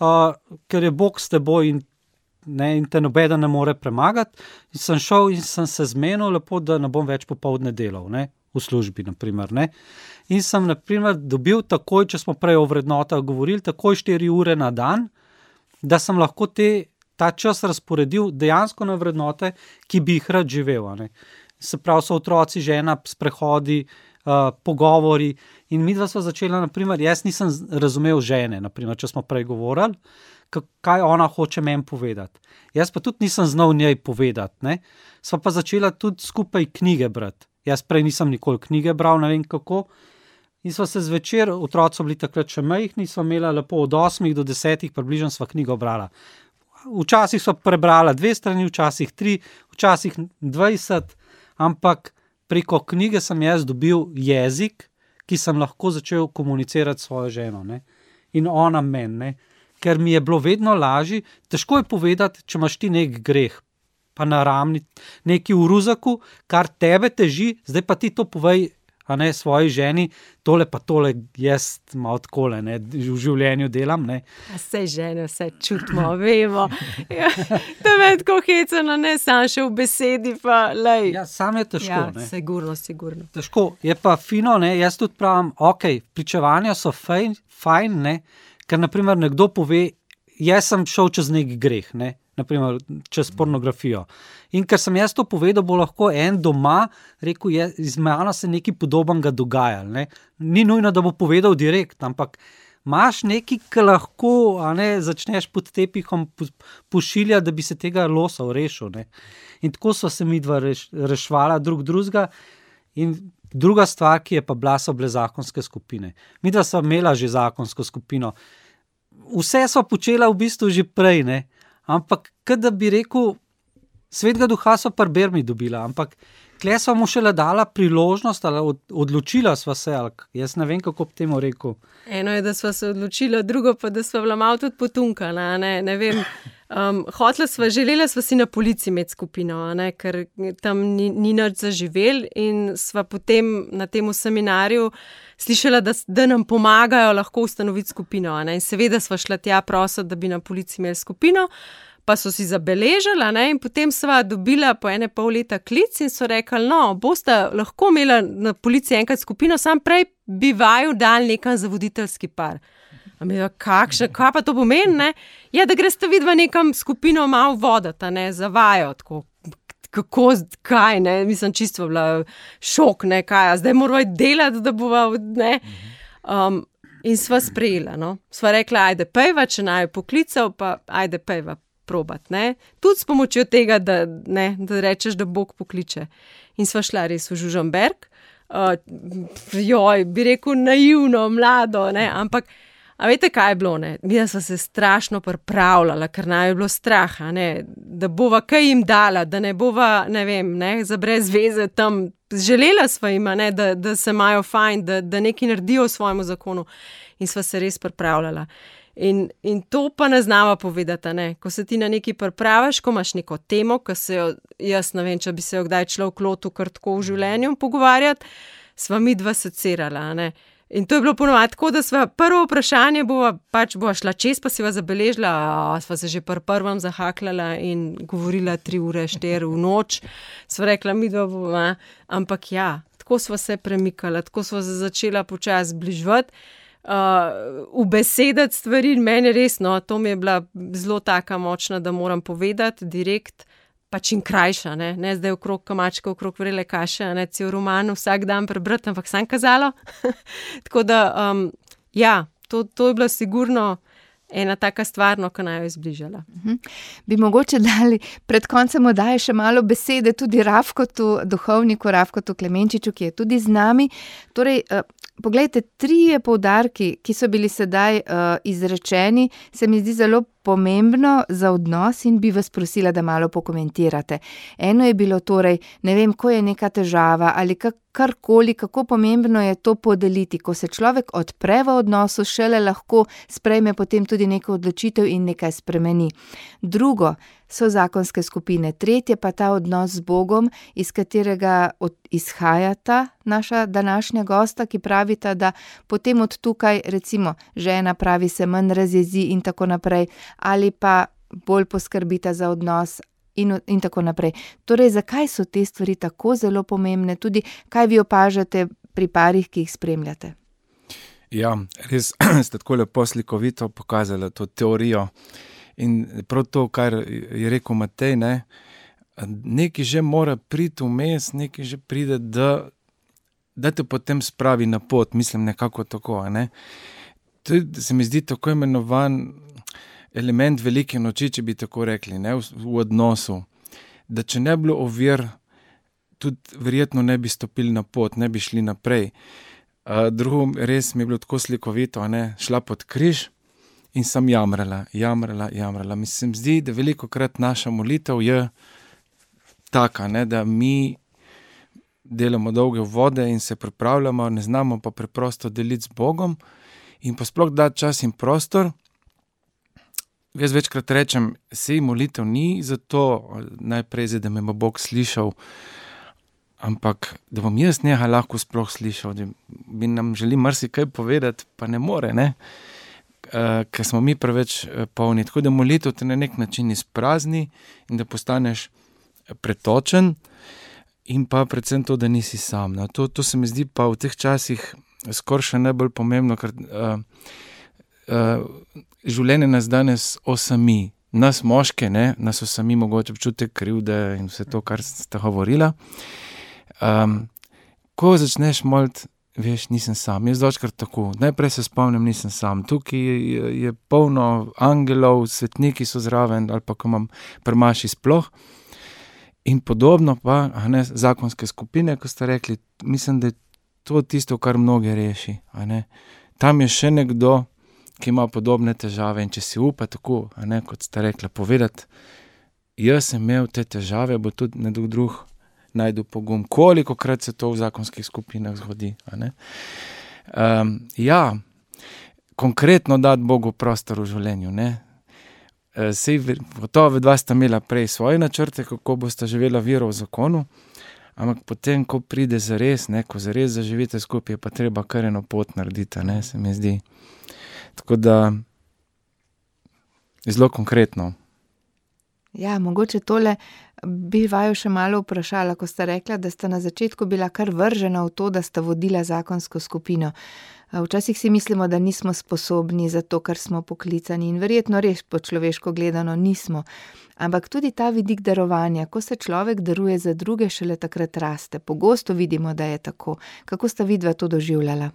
ker je Bog s teboj in te nobeden ne more premagati. In sem šel in sem se zmenil lepo, da ne bom več popoldne delal, ne, v službi, naprimer, ne. In sem, naprimer, dobil takoj, če smo prej o vrednotah govorili, takoj 4 ure na dan, da sem lahko ta čas razporedil dejansko na vrednote, ki bi jih rad živel, a ne. Se pravi, so otroci, žena, sprehodi, pogovori, in midva sva začela, naprimer, jaz nisem razumel žene, naprimer, če smo prej govorili, kaj ona hoče meni povedati. Jaz pa tudi nisem znal njej povedati, ne. Sva pa začela tudi skupaj knjige brati. Jaz prej nisem nikoli knjige bral, ne vem kako, in sva se zvečer, otroci so bili takrat še majhni, sva imela lepo od 8 do 10 približno sva knjigo brala. Včasih sva prebrala 2 strani, včasih 3, včasih 20, ampak preko knjige sem jaz dobil jezik, ki sem lahko začel komunicirati s svojo ženo, ne. In ona meni, ne. Ker mi je bilo vedno lažje, težko je povedati, če imaš ti nek greh, pa naramni neki v ruzaku, kar tebe teži, zdaj pa ti to povej, a ne, svoji ženi, tole pa tole jaz malo takole, ne, v življenju delam, ne. Vse žene, vse čutimo, vemo. Ja, to je tako hecano, ne, sam še v besedi, pa lej. Ja, sam je težko, ja, ne. Sigurno. Težko, je pa fino, ne, jaz tudi pravim, pričevanja so fajn, ne, ker naprimer nekdo pove, jaz sem šel čez nek greh, ne, naprimer čez pornografijo. In ker sem jaz to povedal, bo lahko en doma rekel, iz mene se nekaj podobnega dogajalo, ne. Ni nujno, da bo povedal direkt, ampak imaš nekaj, ki lahko, a ne, začneš pod tepihom pošiljati, da bi se tega losal, rešil, ne. In tako so se midva rešvala drugega. In druga stvar, ki je pa bila, so bile zakonske skupine. Midva sva imela že zakonsko skupino. Vse sva počela v bistvu že prej, ne. Ampak, da bi rekel, Svetega duha sva pri Bermi dobila, ampak tule sva mu šele dala priložnost, ali odločila sva se, ali jaz ne vem, kako bi temu rekel. Eno je, da sva se odločila, drugo pa, da sva bila malo tudi potunkana, ne vem. Želela sva si na policiji imeti skupino, ker tam ni nič zaživel in sva potem na tem seminarju slišala, da nam pomagajo lahko ustanoviti skupino. In seveda sva šla tja prositi, da bi na policiji imeli skupino, pa so si zabeležila in potem sva dobila po 1,5 leta klic in so rekli, boste lahko imela na policiji enkrat skupino, sam prej bi vaju dal nekam za voditeljski par. Kaj pa to pomeni, ne? Ja, da greste vidva nekam skupino malo vodati, za vajo, tako, kaj, ne, mislim, čisto bila šok, ne, kaj, zdaj moramo delati, da bova, ne. In sva sprejela, Sva rekla, ajde pejva, če naj poklical, pa ajde pejva probat, ne. Tudi s pomočjo tega, da rečeš, da Bog pokliče. In sva šla res v Žužemberk, bi rekel naivno, mlado, ne, ampak a veste, kaj je bilo, ne? Mi sva se strašno pripravljala, ker naj je bilo strah, da bova kaj jim dala, da ne bova, ne vem, za brez veze tam. Želela sva jim, da se imajo fajn, da nekaj naredijo v svojemu zakonu in sva se res pripravljala. In to pa ne znava povedati, ko se ti na nekaj pripraviš, ko imaš neko temo, ko se jo, jaz ne vem, če bi se jo kdaj človek lotil kar tako v življenju pogovarjati, sva mi dva secirala, In to je bilo ponovadi tako, da sva prvo vprašanje bova šla čez, pa si va zabeležila, sva se že prvem zahakljala in govorila 3 ure, 4 v noč. Sva rekla, mi dva bova, ampak ja, tako sva se premikala, tako sva se začela počasi zbliževati, ubesedati stvari in meni res, to mi je bila zelo taka močna, da moram povedati direkt, in krajša, ne zdaj okrog kamačka, okrog vrele kaše, cel roman vsak dan prebrati, ampak sam kazalo. Tako da, to je bila sigurno ena taka stvar, ki naj jo izbližala. Bi mogoče dali pred koncem oddaje še malo besede tudi duhovniku Rafkotu Klemenčiču, ki je tudi z nami. Torej, poglejte, 3 poudarki, ki so bili sedaj izrečeni, se mi zdi zelo pomembno za odnos in bi vas prosila, da malo pokomentirate. Eno je bilo torej, ne vem, ko je neka težava ali karkoli, kako pomembno je to podeliti. Ko se človek odpre v odnosu, šele lahko sprejme potem tudi neko odločitev in nekaj spremeni. Drugo so zakonske skupine. Tretje pa ta odnos z Bogom, iz katerega izhajata naša današnja gosta, ki pravita, da potem od tukaj, recimo, žena pravi se manj razjezi in tako naprej, ali pa bolj poskrbita za odnos in tako naprej. Torej, zakaj so te stvari tako zelo pomembne, tudi kaj vi opažate pri parih, ki jih spremljate? Ja, res ste tako lepo slikovito pokazali to teorijo in prav to, kar je rekel Matej, nekaj že mora priti vmes, nekaj že pride, da te potem spravi na pot, mislim nekako tako, To se mi zdi tako imenovan element velike noči, če bi tako rekli, v odnosu, da če ne bi bilo ovir, tudi verjetno ne bi stopili na pot, ne bi šli naprej. Drugo, res mi je bilo tako slikovito, šla pod križ in sem jamrala. Mislim, zdi, da velikokrat naša molitev je taka, da mi delamo dolge vode in se pripravljamo, ne znamo pa preprosto deliti z Bogom in pa sploh dati čas in prostor. Jaz večkrat rečem, sej molitev ni zato najprej, da me bo Bog slišal, ampak da bom jaz njega lahko sploh slišal, da bi nam želi marsikaj povedati, pa ne more, ker smo mi preveč polni. Tako da molitev te na nek način izprazni in da postaneš pretočen in pa predvsem to, da nisi sam. To se mi zdi pa v teh časih skoraj še najbolj pomembno, ker življenje nas danes osami. Nas moške, nas osami mogoče občutek krivde in vse to, kar ste govorila. Ko začneš moliti, veš, nisem sam. Jaz dočkrat tako. Najprej se spomnim, nisem sam. Tukaj je polno angelov, svetniki so zraven, ali pa ko imam premaši sploh. In podobno pa, zakonske skupine, ko ste rekli, mislim, da je to tisto, kar mnoge reši. Tam je še nekdo, ki ima podobne težave in če si upa tako, kot ste rekli, povedati, jaz sem imel te težave, bo tudi nekdo drug najdu pogum. Kolikokrat se to v zakonskih skupinah zgodi. Konkretno dati Bogu prostor v življenju. sej gotovo dva sta imela prej svoje načrte, kako bosta živela vero v zakonu, ampak potem, ko pride zares, ne, ko zares zaživite skupaj, je pa treba kar eno pot narediti, ne, se mi zdi. Tako da je zelo konkretno. Ja, mogoče tole bi vaju še malo vprašala, ko sta rekla, da sta na začetku bila kar vržena v to, da sta vodila zakonsko skupino. Včasih si mislimo, da nismo sposobni za to, kar smo poklicani in verjetno res po človeško gledano nismo. Ampak tudi ta vidik darovanja, ko se človek daruje za druge, šele takrat raste. Pogosto vidimo, da je tako. Kako sta vidva to doživljala?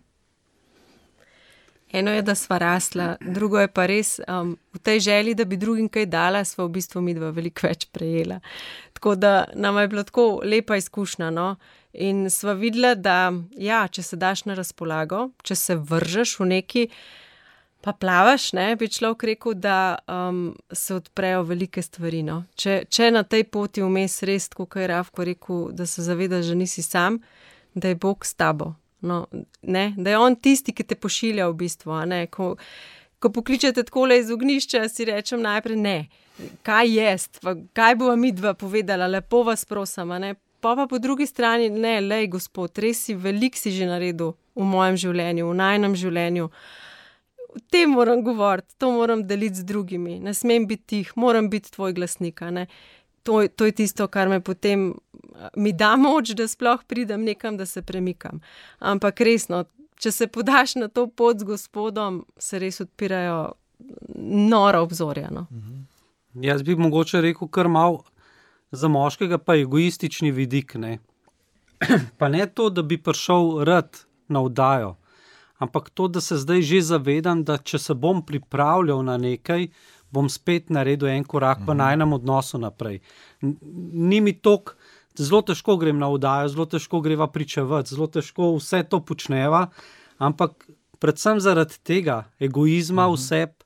Eno je, da sva rasla, drugo je pa res, v tej želji, da bi drugim kaj dala, sva v bistvu midva veliko več prejela. Tako da nama je bilo tako lepa izkušnja, no. In sva videla, da ja, če se daš na razpolago, če se vržeš v neki, pa plavaš, ne, bi človek rekel, da se odprejo velike stvari, no. Če na tej poti vmes res, tako kot je Rafko rekel, da se zavedaš, da nisi sam, da je Bog s tabo. No, ne, da je on tisti, ki te pošilja v bistvu, a ne, ko pokličete takole iz ognjišča, si rečem najprej ne, kaj jest, kaj bova midva povedala, lepo vas prosim, a ne, pa po drugi strani, ne, lej gospod, res si veliko si že naredil v mojem življenju, v najinem življenju, o tem moram govoriti, to moram deliti z drugimi, ne smem biti tih, moram biti tvoj glasnik, a ne. To je tisto, kar me potem mi da moč, da sploh pridem nekam, da se premikam. Ampak resno, če se podaš na to pot z Gospodom, se res odpirajo nora obzorja. No? Jaz bi mogoče rekel kar mal za moškega pa egoistični vidik. Ne? Pa ne to, da bi prišel rad na vdajo, ampak to, da se zdaj že zavedam, da če se bom pripravljal na nekaj, bom spet naredil en korak v najnem odnosu naprej. Ni mi toliko, zelo težko grem na vdajo, zelo težko greva pričevati, zelo težko vse to počneva, ampak predvsem zaradi tega egoizma vseb,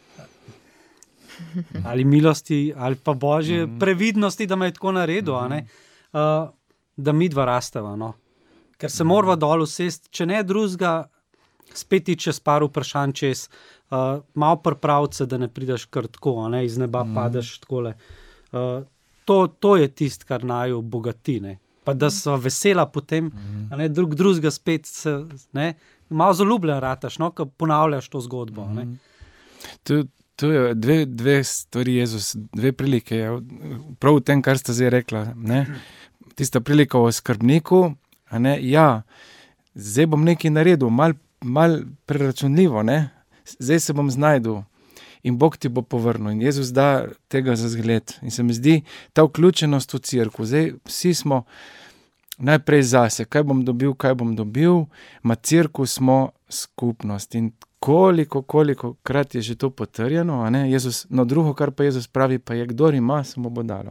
ali milosti, ali pa božje previdnosti, da me je tako naredil, a ne? Da midva rasteva. No? Ker se morava dol usesti, če ne drugega, spet ti čez par vprašanj čez, malo pripraviti se, da ne prideš kar tako, ne, iz neba padeš takole. To je tisto, kar naju bogati, ne. Pa da so vesela potem, ne, drugega spet se, ne, malo zaljubljen rataš, no, ko ponavljaš to zgodbo, ne. Tu je dve stvari Jezus, dve prilike, prav v tem, kar sta zdaj rekla, ne. Tista prilika o skrbniku, a ne, ja, zdaj bom nekaj naredil, mal preračunljivo, ne. Zdaj se bom znajdel in Bog ti bo povrnil in Jezus da tega za zgled. In se mi zdi ta vključenost v cerkev. Zdaj vsi smo najprej zase, kaj bom dobil, ma cerkev smo skupnost in koliko krat je že to potrjeno, a ne, Jezus, no drugo, kar pa Jezus pravi, pa je, kdor ima, se mu bo dalo.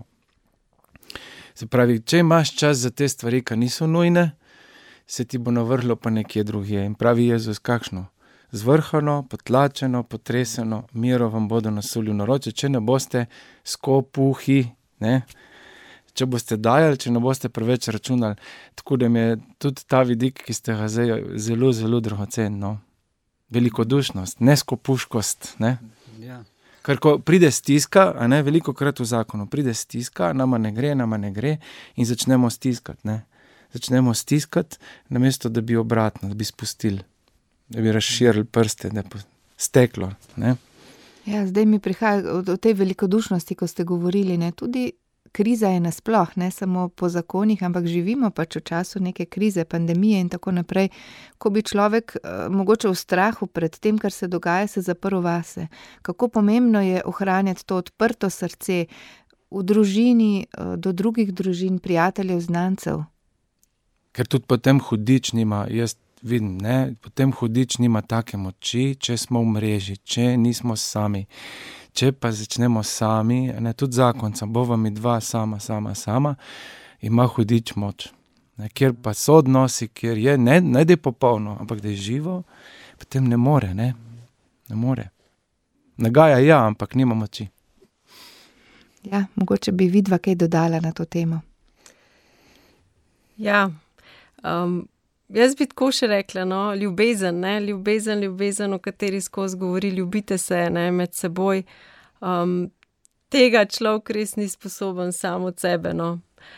Se pravi, če imaš čas za te stvari, ki niso nujne, se ti bo navrlo pa nekje drugje. In pravi Jezus, kakšno? Zvrhano, potlačeno, potreseno, miro vam bodo nasuli v naročje, če ne boste skopuhi, ne? Če boste dajali, če ne boste preveč računali. Tako da mi je tudi ta vidik, ki ste ga zdaj zelo, zelo dragocen, no? Velikodušnost, neskopuškost, ne? Ja. Ker ko pride stiska, a ne, veliko krat v zakonu, pride stiska, nama ne gre in začnemo stiskati, ne? Začnemo stiskati, namesto da bi obratno, da bi spustili. Da bi razširili prste, da bi steklo. Ne? Ja, zdaj mi prihaja od tej velikodušnosti, ko ste govorili, ne? Tudi kriza je nasploh, ne samo po zakonih, ampak živimo pač v času neke krize, pandemije in tako naprej, ko bi človek mogoče v strahu pred tem, kar se dogaja, se zaprl vase. Kako pomembno je ohranjati to odprto srce v družini, do drugih družin, prijateljev, znancev. Ker tudi potem hudič nima, jaz vidim, ne, potem hudič nima take moči, če smo v mreži, če nismo sami. Če pa začnemo sami, ne, tudi zakonca, bova mi dva sama, ima hudič moč. Ne, kjer pa so odnosi, kjer je, ne da je popolno, ampak da je živo, potem ne more, ne. Ne more. Nagaja ja, ampak nima moči. Ja, mogoče bi vidva kaj dodala na to temo. Ja, jaz bi tako še rekla, no, ljubezen, ne, ljubezen, o kateri skozi govori, ljubite se, ne, med seboj. Tega človek res ni sposoben sam od sebe, no.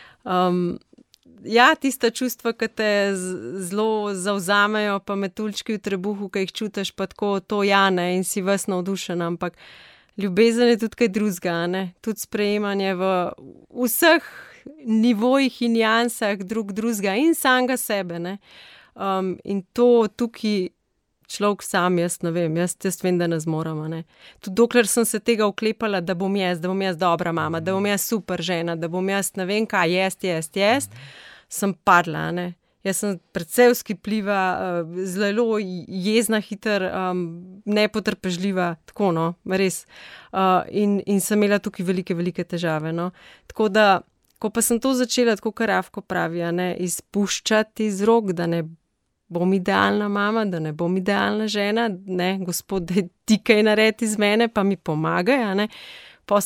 Ja, tista čustva, ki te zelo zavzamejo, pa metuljčki v trebuhu, ki jih čutiš, pa tako to ne, in si ves navdušen, ampak ljubezen je tudi kaj drugega, ne, tudi sprejemanje v vseh nivojih in niansah drugega in samega sebe, ne. In to tukaj človek sam, jaz ne vem, jaz vem, da ne zmorem, ne. Tudi dokler sem se tega oklepala, da bom jaz dobra mama, da bom jaz super žena, da bom jaz ne vem kaj, jaz, sem padla, ne. Jaz sem precej vzkipljiva, zelo jezna, hiter, nepotrpežljiva, tako no, res. In sem imela tukaj velike težave, no. Tako da, ko pa sem to začela, tako kot Rafko pravi, ne, izpuščati iz rok, da ne bom idealna mama, da ne bom idealna žena, ne, Gospod, da ti kaj naredi iz mene, pa mi pomagaj, ne, pa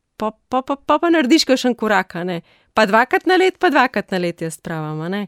narediš kakšen korak, ne, pa dvakrat na let, jaz pravim, ne.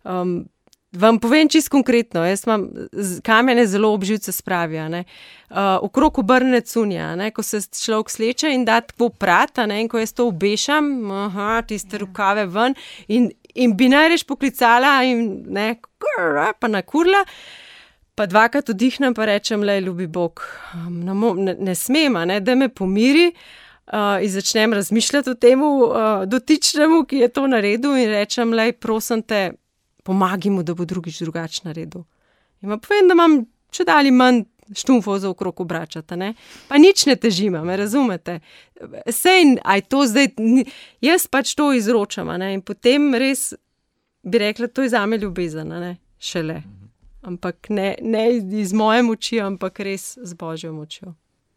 Vam povem čisto konkretno, jaz imam kamene zelo obživce spravijo, ne. Okrog obrne cunja, ne, ko se človek sleče in da tako prat, ne, in ko jaz to obešam, tiste rokave ven in bi najreč poklicala in ne, pa nakurla, pa dvakrat vdihnem pa rečem, lej, ljubi Bog, ne smem, ne, da me pomiri, in začnem razmišljati o temu dotičnemu, ki je to naredil in rečem, lej, prosim te, pomagi mu, da bo drugič drugače naredil. In pa povem, da imam čedalje manj štumfov za okrog obračati, ne? Pa nič ne težim, me razumete? Sej, aj to zdaj, jaz pač to izročam, ne? In potem res bi rekla, to je zame ljubezen, ne? Šele. Ampak ne iz moje moči, ampak res z Božjo močjo.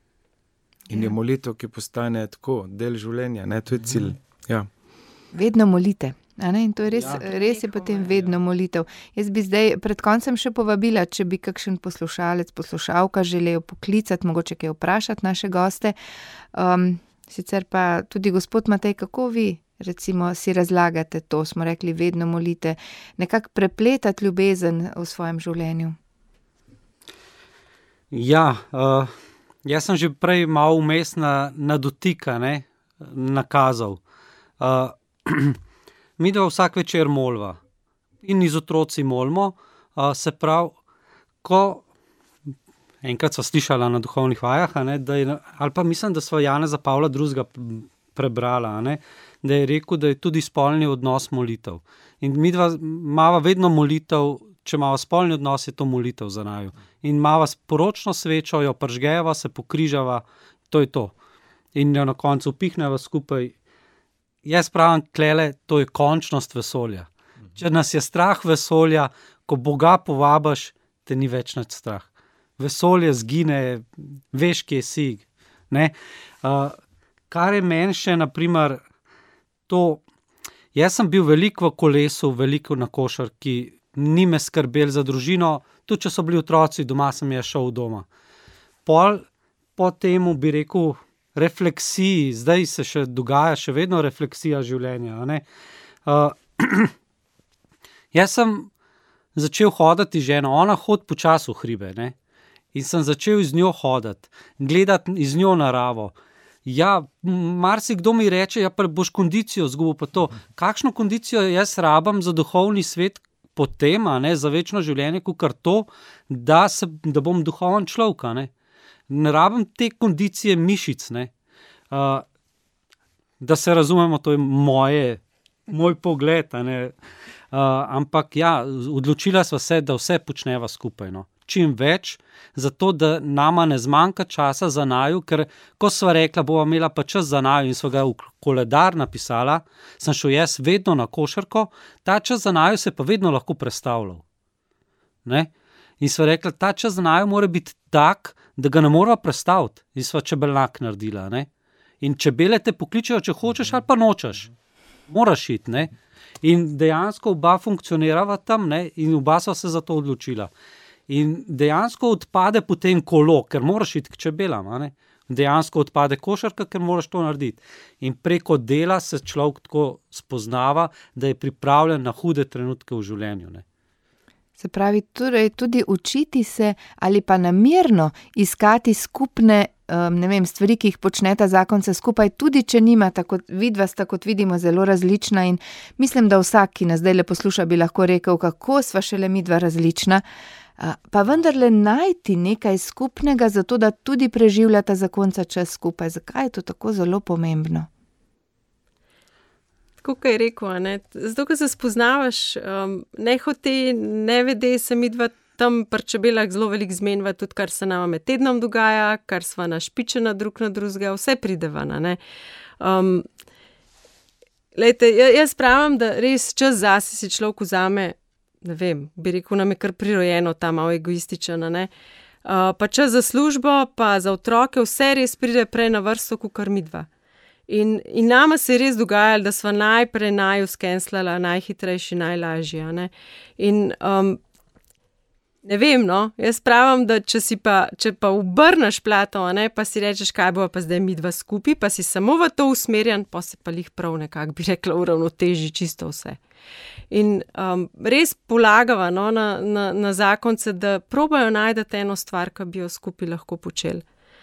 In je molitev, ki postane tako, del življenja, ne? To je cilj. Ja. Vedno molite. In to je res je potem vedno molitev. Jaz bi zdaj pred koncem še povabila, če bi kakšen poslušalec, poslušalka želel poklicati, mogoče kaj vprašati naše goste. Sicer pa tudi gospod Matej, kako vi recimo si razlagate to, smo rekli, vedno molite, nekako prepletati ljubezen v svojem življenju? Ja, jaz sem že prej malo vmes na dotika, ne, nakazal. Mi dva vsak večer molva in iz otroci molimo, se pravi, ko enkrat sva slišala na duhovnih vajah, ne, da je, ali pa mislim, da sva Janeza Pavla II. Prebrala, ne, da je rekel, da je tudi spolni odnos molitev. In mi dva imava vedno molitev, če imava spolni odnos, je to molitev za naju. In imava poročno svečo, jo pržgeva, se pokrižava, to je to. In jo na koncu upihneva skupaj. Jaz pravim, tlele, to je končnost vesolja. Če nas je strah vesolja, ko Boga povabiš, te ni več nič strah. Vesolje zgine, veš, kje si. Ne? Kar je meni še, naprimer, to, jaz sem bil veliko v kolesu, veliko na košarki, ni me skrbel za družino, tudi če so bili otroci doma, sem jaz šel doma. Po temu bi rekel, refleksiji, zdaj se še dogaja še vedno refleksija življenja, ne. Jaz sem začel hoditi ženo, ona hodi počasi v hribe, ne. In sem začel z njo hoditi, gledati iz njo naravo. Ja, marsikdo mi reče, ja, pa boš kondicijo izgubil, pa to. Kakšno kondicijo jaz rabim za duhovni svet potem, ne, za večno življenje, kakor to, da bom duhoven človek, ne. Ne rabim te kondicije mišic, ne. Da se razumemo, to je moj pogled, ne. Ampak ja, odločila sva se, da vse počneva skupaj, no. Čim več, zato da nama ne zmanjka časa za naju, ker ko sva rekla, bova imela pa čas za naju in sva ga v koledar napisala, sem šel jaz vedno na košarko, ta čas za naju se pa vedno lahko prestavljal. Ne? In sva rekla, ta čas za naju mora biti tak, da ga ne morava prestaviti. In sva čebelnjak naredila, ne. In čebele te pokličejo, če hočeš ali pa nočeš. Moraš iti, ne. In dejansko oba funkcionirava tam, ne, in oba sva se za to odločila. In dejansko odpade potem kolo, ker moraš iti k čebelam, ne. Dejansko odpade košarka, ker moraš to narediti. In preko dela se človek tako spoznava, da je pripravljen na hude trenutke v življenju, ne. Se pravi, torej tudi učiti se ali pa namerno iskati skupne stvari, ki jih počneta zakonca skupaj, tudi če nimata, vidva sta, kot vidimo, zelo različna in mislim, da vsak, ki nas zdajle posluša, bi lahko rekel, kako sva šele midva različna, pa vendarle najti nekaj skupnega, zato da tudi preživljata zakonca čas skupaj. Zakaj je to tako zelo pomembno? Tako, kaj je rekel, ne? Zato, ko se spoznavaš, nehote, nevede se midva tam pri Čebelah zelo veliko zmenjava, tudi kar se nama med tednom dogaja, kar sva našpičena drug na drugega, vse prideva, ne. Lejte, jaz pravim, da res čas zase si človek vzame, ne vem, bi rekel, nam je kar prirojeno ta malo egoistična, ne. Pa čas za službo, pa za otroke, vse res pride prej na vrsto, kakor midva. In nama se je res dogajalo, da sva najprej skenslala, najhitrejši, najlažje, ne. In ne vem, no, jaz pravim, da če pa obrneš plato, ne, pa si rečeš, kaj bo pa zdaj midva skupaj, pa si samo v to usmerjen, pa se pa lih prav nekako, bi rekla, uravnoteži čisto vse. In res polagava, no, na zakonce, da probajo najti eno stvar, ki bi jo skupaj lahko počeli.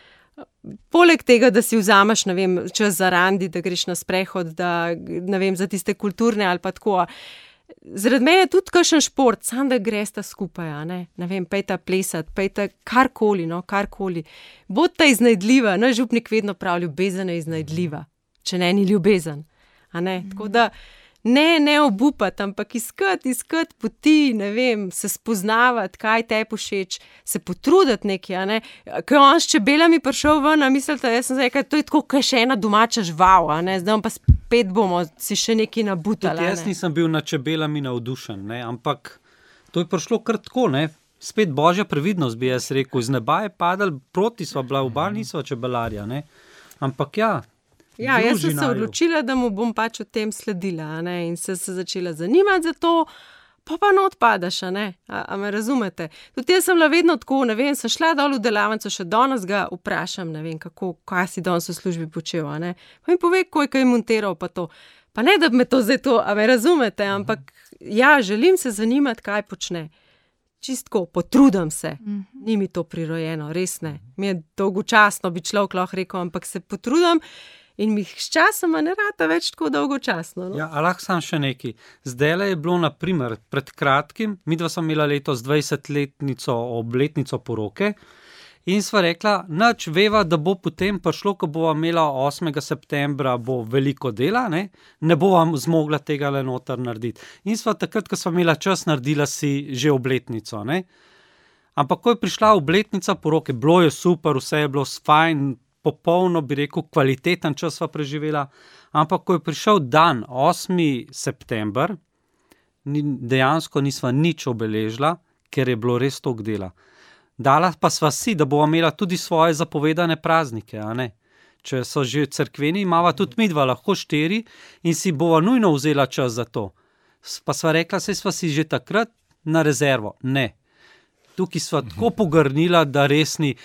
Poleg tega, da si vzameš, ne vem, čas za randi, da greš na sprehod, da, ne vem, za tiste kulturne ali pa tako. Zaradi mene je tudi kakšen šport, samo da gresta skupaj, ne vem, pejta plesat, pejta karkoli, no, karkoli. Bodta iznajdljiva, naš župnik vedno pravi, ljubezen je iznajdljiva, če ne ni ljubezen, tako da ne obupati, ampak iskati poti, ne vem, se spoznavati, kaj te všeč, se potruditi nekaj, Ko je on s čebelami prišel ven, mislite, jaz sem rekel, to je tako, kaj še ena domača žival, zdaj pa spet bomo si še nekaj nabutali. Tudi jaz nisem bil nad čebelami navdušen, ampak to je prišlo kar tako, spet božja previdnost, bi jaz rekel, z neba je padal, proti sva bila, oba nisva čebelarja, ampak ja. Ja, jaz sem se odločila, da mu bom pač o tem sledila, in se začela zanimati za to, pa not padaš, a me razumete? Tudi jaz sem bila vedno tako, ne vem, sem šla dol v delavnico, še danes ga vprašam, ne vem, kaj si danes v službi počel, pa mi pove, koliko je montiral, pa to. Pa ne, da bi me to zdaj to, a me razumete, ampak ja, želim se zanimati, kaj počne. Čistko, potrudim se, ni mi to prirojeno, res ne. Mi je dolgočasno, bi človek lahko rekel, ampak se potrudim. In mi s časoma ne rata več tako dolgočasno. No? Ja, a lahko sam še nekaj. Zdajle je bilo, naprimer, pred kratkim, midva sva imela letos 20-letnico, obletnico poroke in sva rekla, nič veva, da bo potem prišlo, ko bova imela 8. septembra, bo veliko dela, ne bova zmogla tega le noter narediti. In sva takrat, ko sva imela čas, naredila si že obletnico, Ampak, ko je prišla obletnica poroke, bilo je super, vse je bilo fajn, popolno, bi rekel, kvaliteten čas sva preživela, ampak ko je prišel dan 8. september, dejansko nisva nič obeležila, ker je bilo res toliko dela. Dala pa sva si, da bova imela tudi svoje zapovedane praznike, Če so že cerkveni, imava tudi midva lahko 4 in si bova nujno vzela čas za to. Pa sva rekla, saj sva si že takrat na rezervo. Ne. Tukaj sva tako pogrnila, da res ni.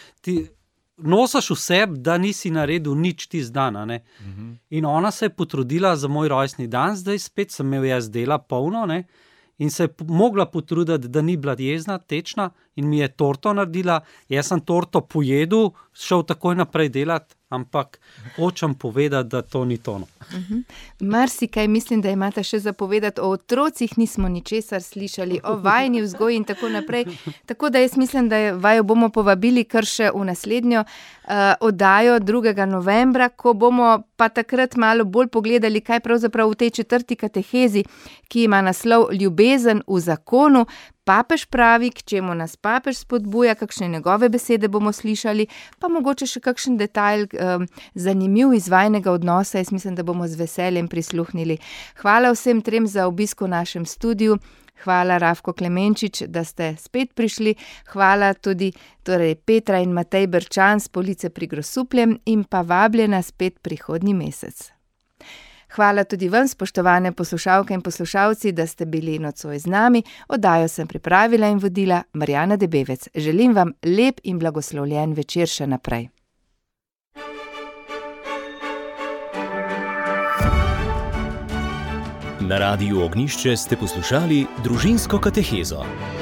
Nosaš vse, da nisi naredil nič tisti dan, In ona se je potrudila za moj rojstni dan, zdaj spet sem imel jaz dela polno, in se je mogla potruditi, da ni bila jezna, tečna in mi je torto naredila. Jaz sem torto pojedel, šel takoj naprej delati, ampak hočem povedati, da to ni tono. Marsikaj mislim, da imate še zapovedati, o otrocih nismo ničesar slišali, o vajni vzgoji in tako naprej. Tako da jaz mislim, da vaju bomo povabili kar še v naslednjo oddajo 2. novembra, ko bomo pa takrat malo bolj pogledali, kaj pravzaprav v tej 4. katehezi, ki ima naslov Ljubezen v zakonu, papež pravi, k čemu nas papež spodbuja, kakšne njegove besede bomo slišali, pa mogoče še kakšen detajl zanimiv iz vajnega odnosa. Jaz mislim, da bomo z veseljem prisluhnili. Hvala vsem trem za obisk v našem studiu. Hvala, Rafko Klemenčič, da ste spet prišli. Hvala tudi Petra in Matej Berčan z Police pri Grosupljem in pa vabljena spet prihodnji mesec. Hvala tudi vam, spoštovane poslušalke in poslušalci, da ste bili nocoj z nami. Oddajo sem pripravila in vodila Marjana Debevec. Želim vam lep in blagoslovljen večer še naprej. Na Radiu Ognjišče ste poslušali Družinsko katehezo.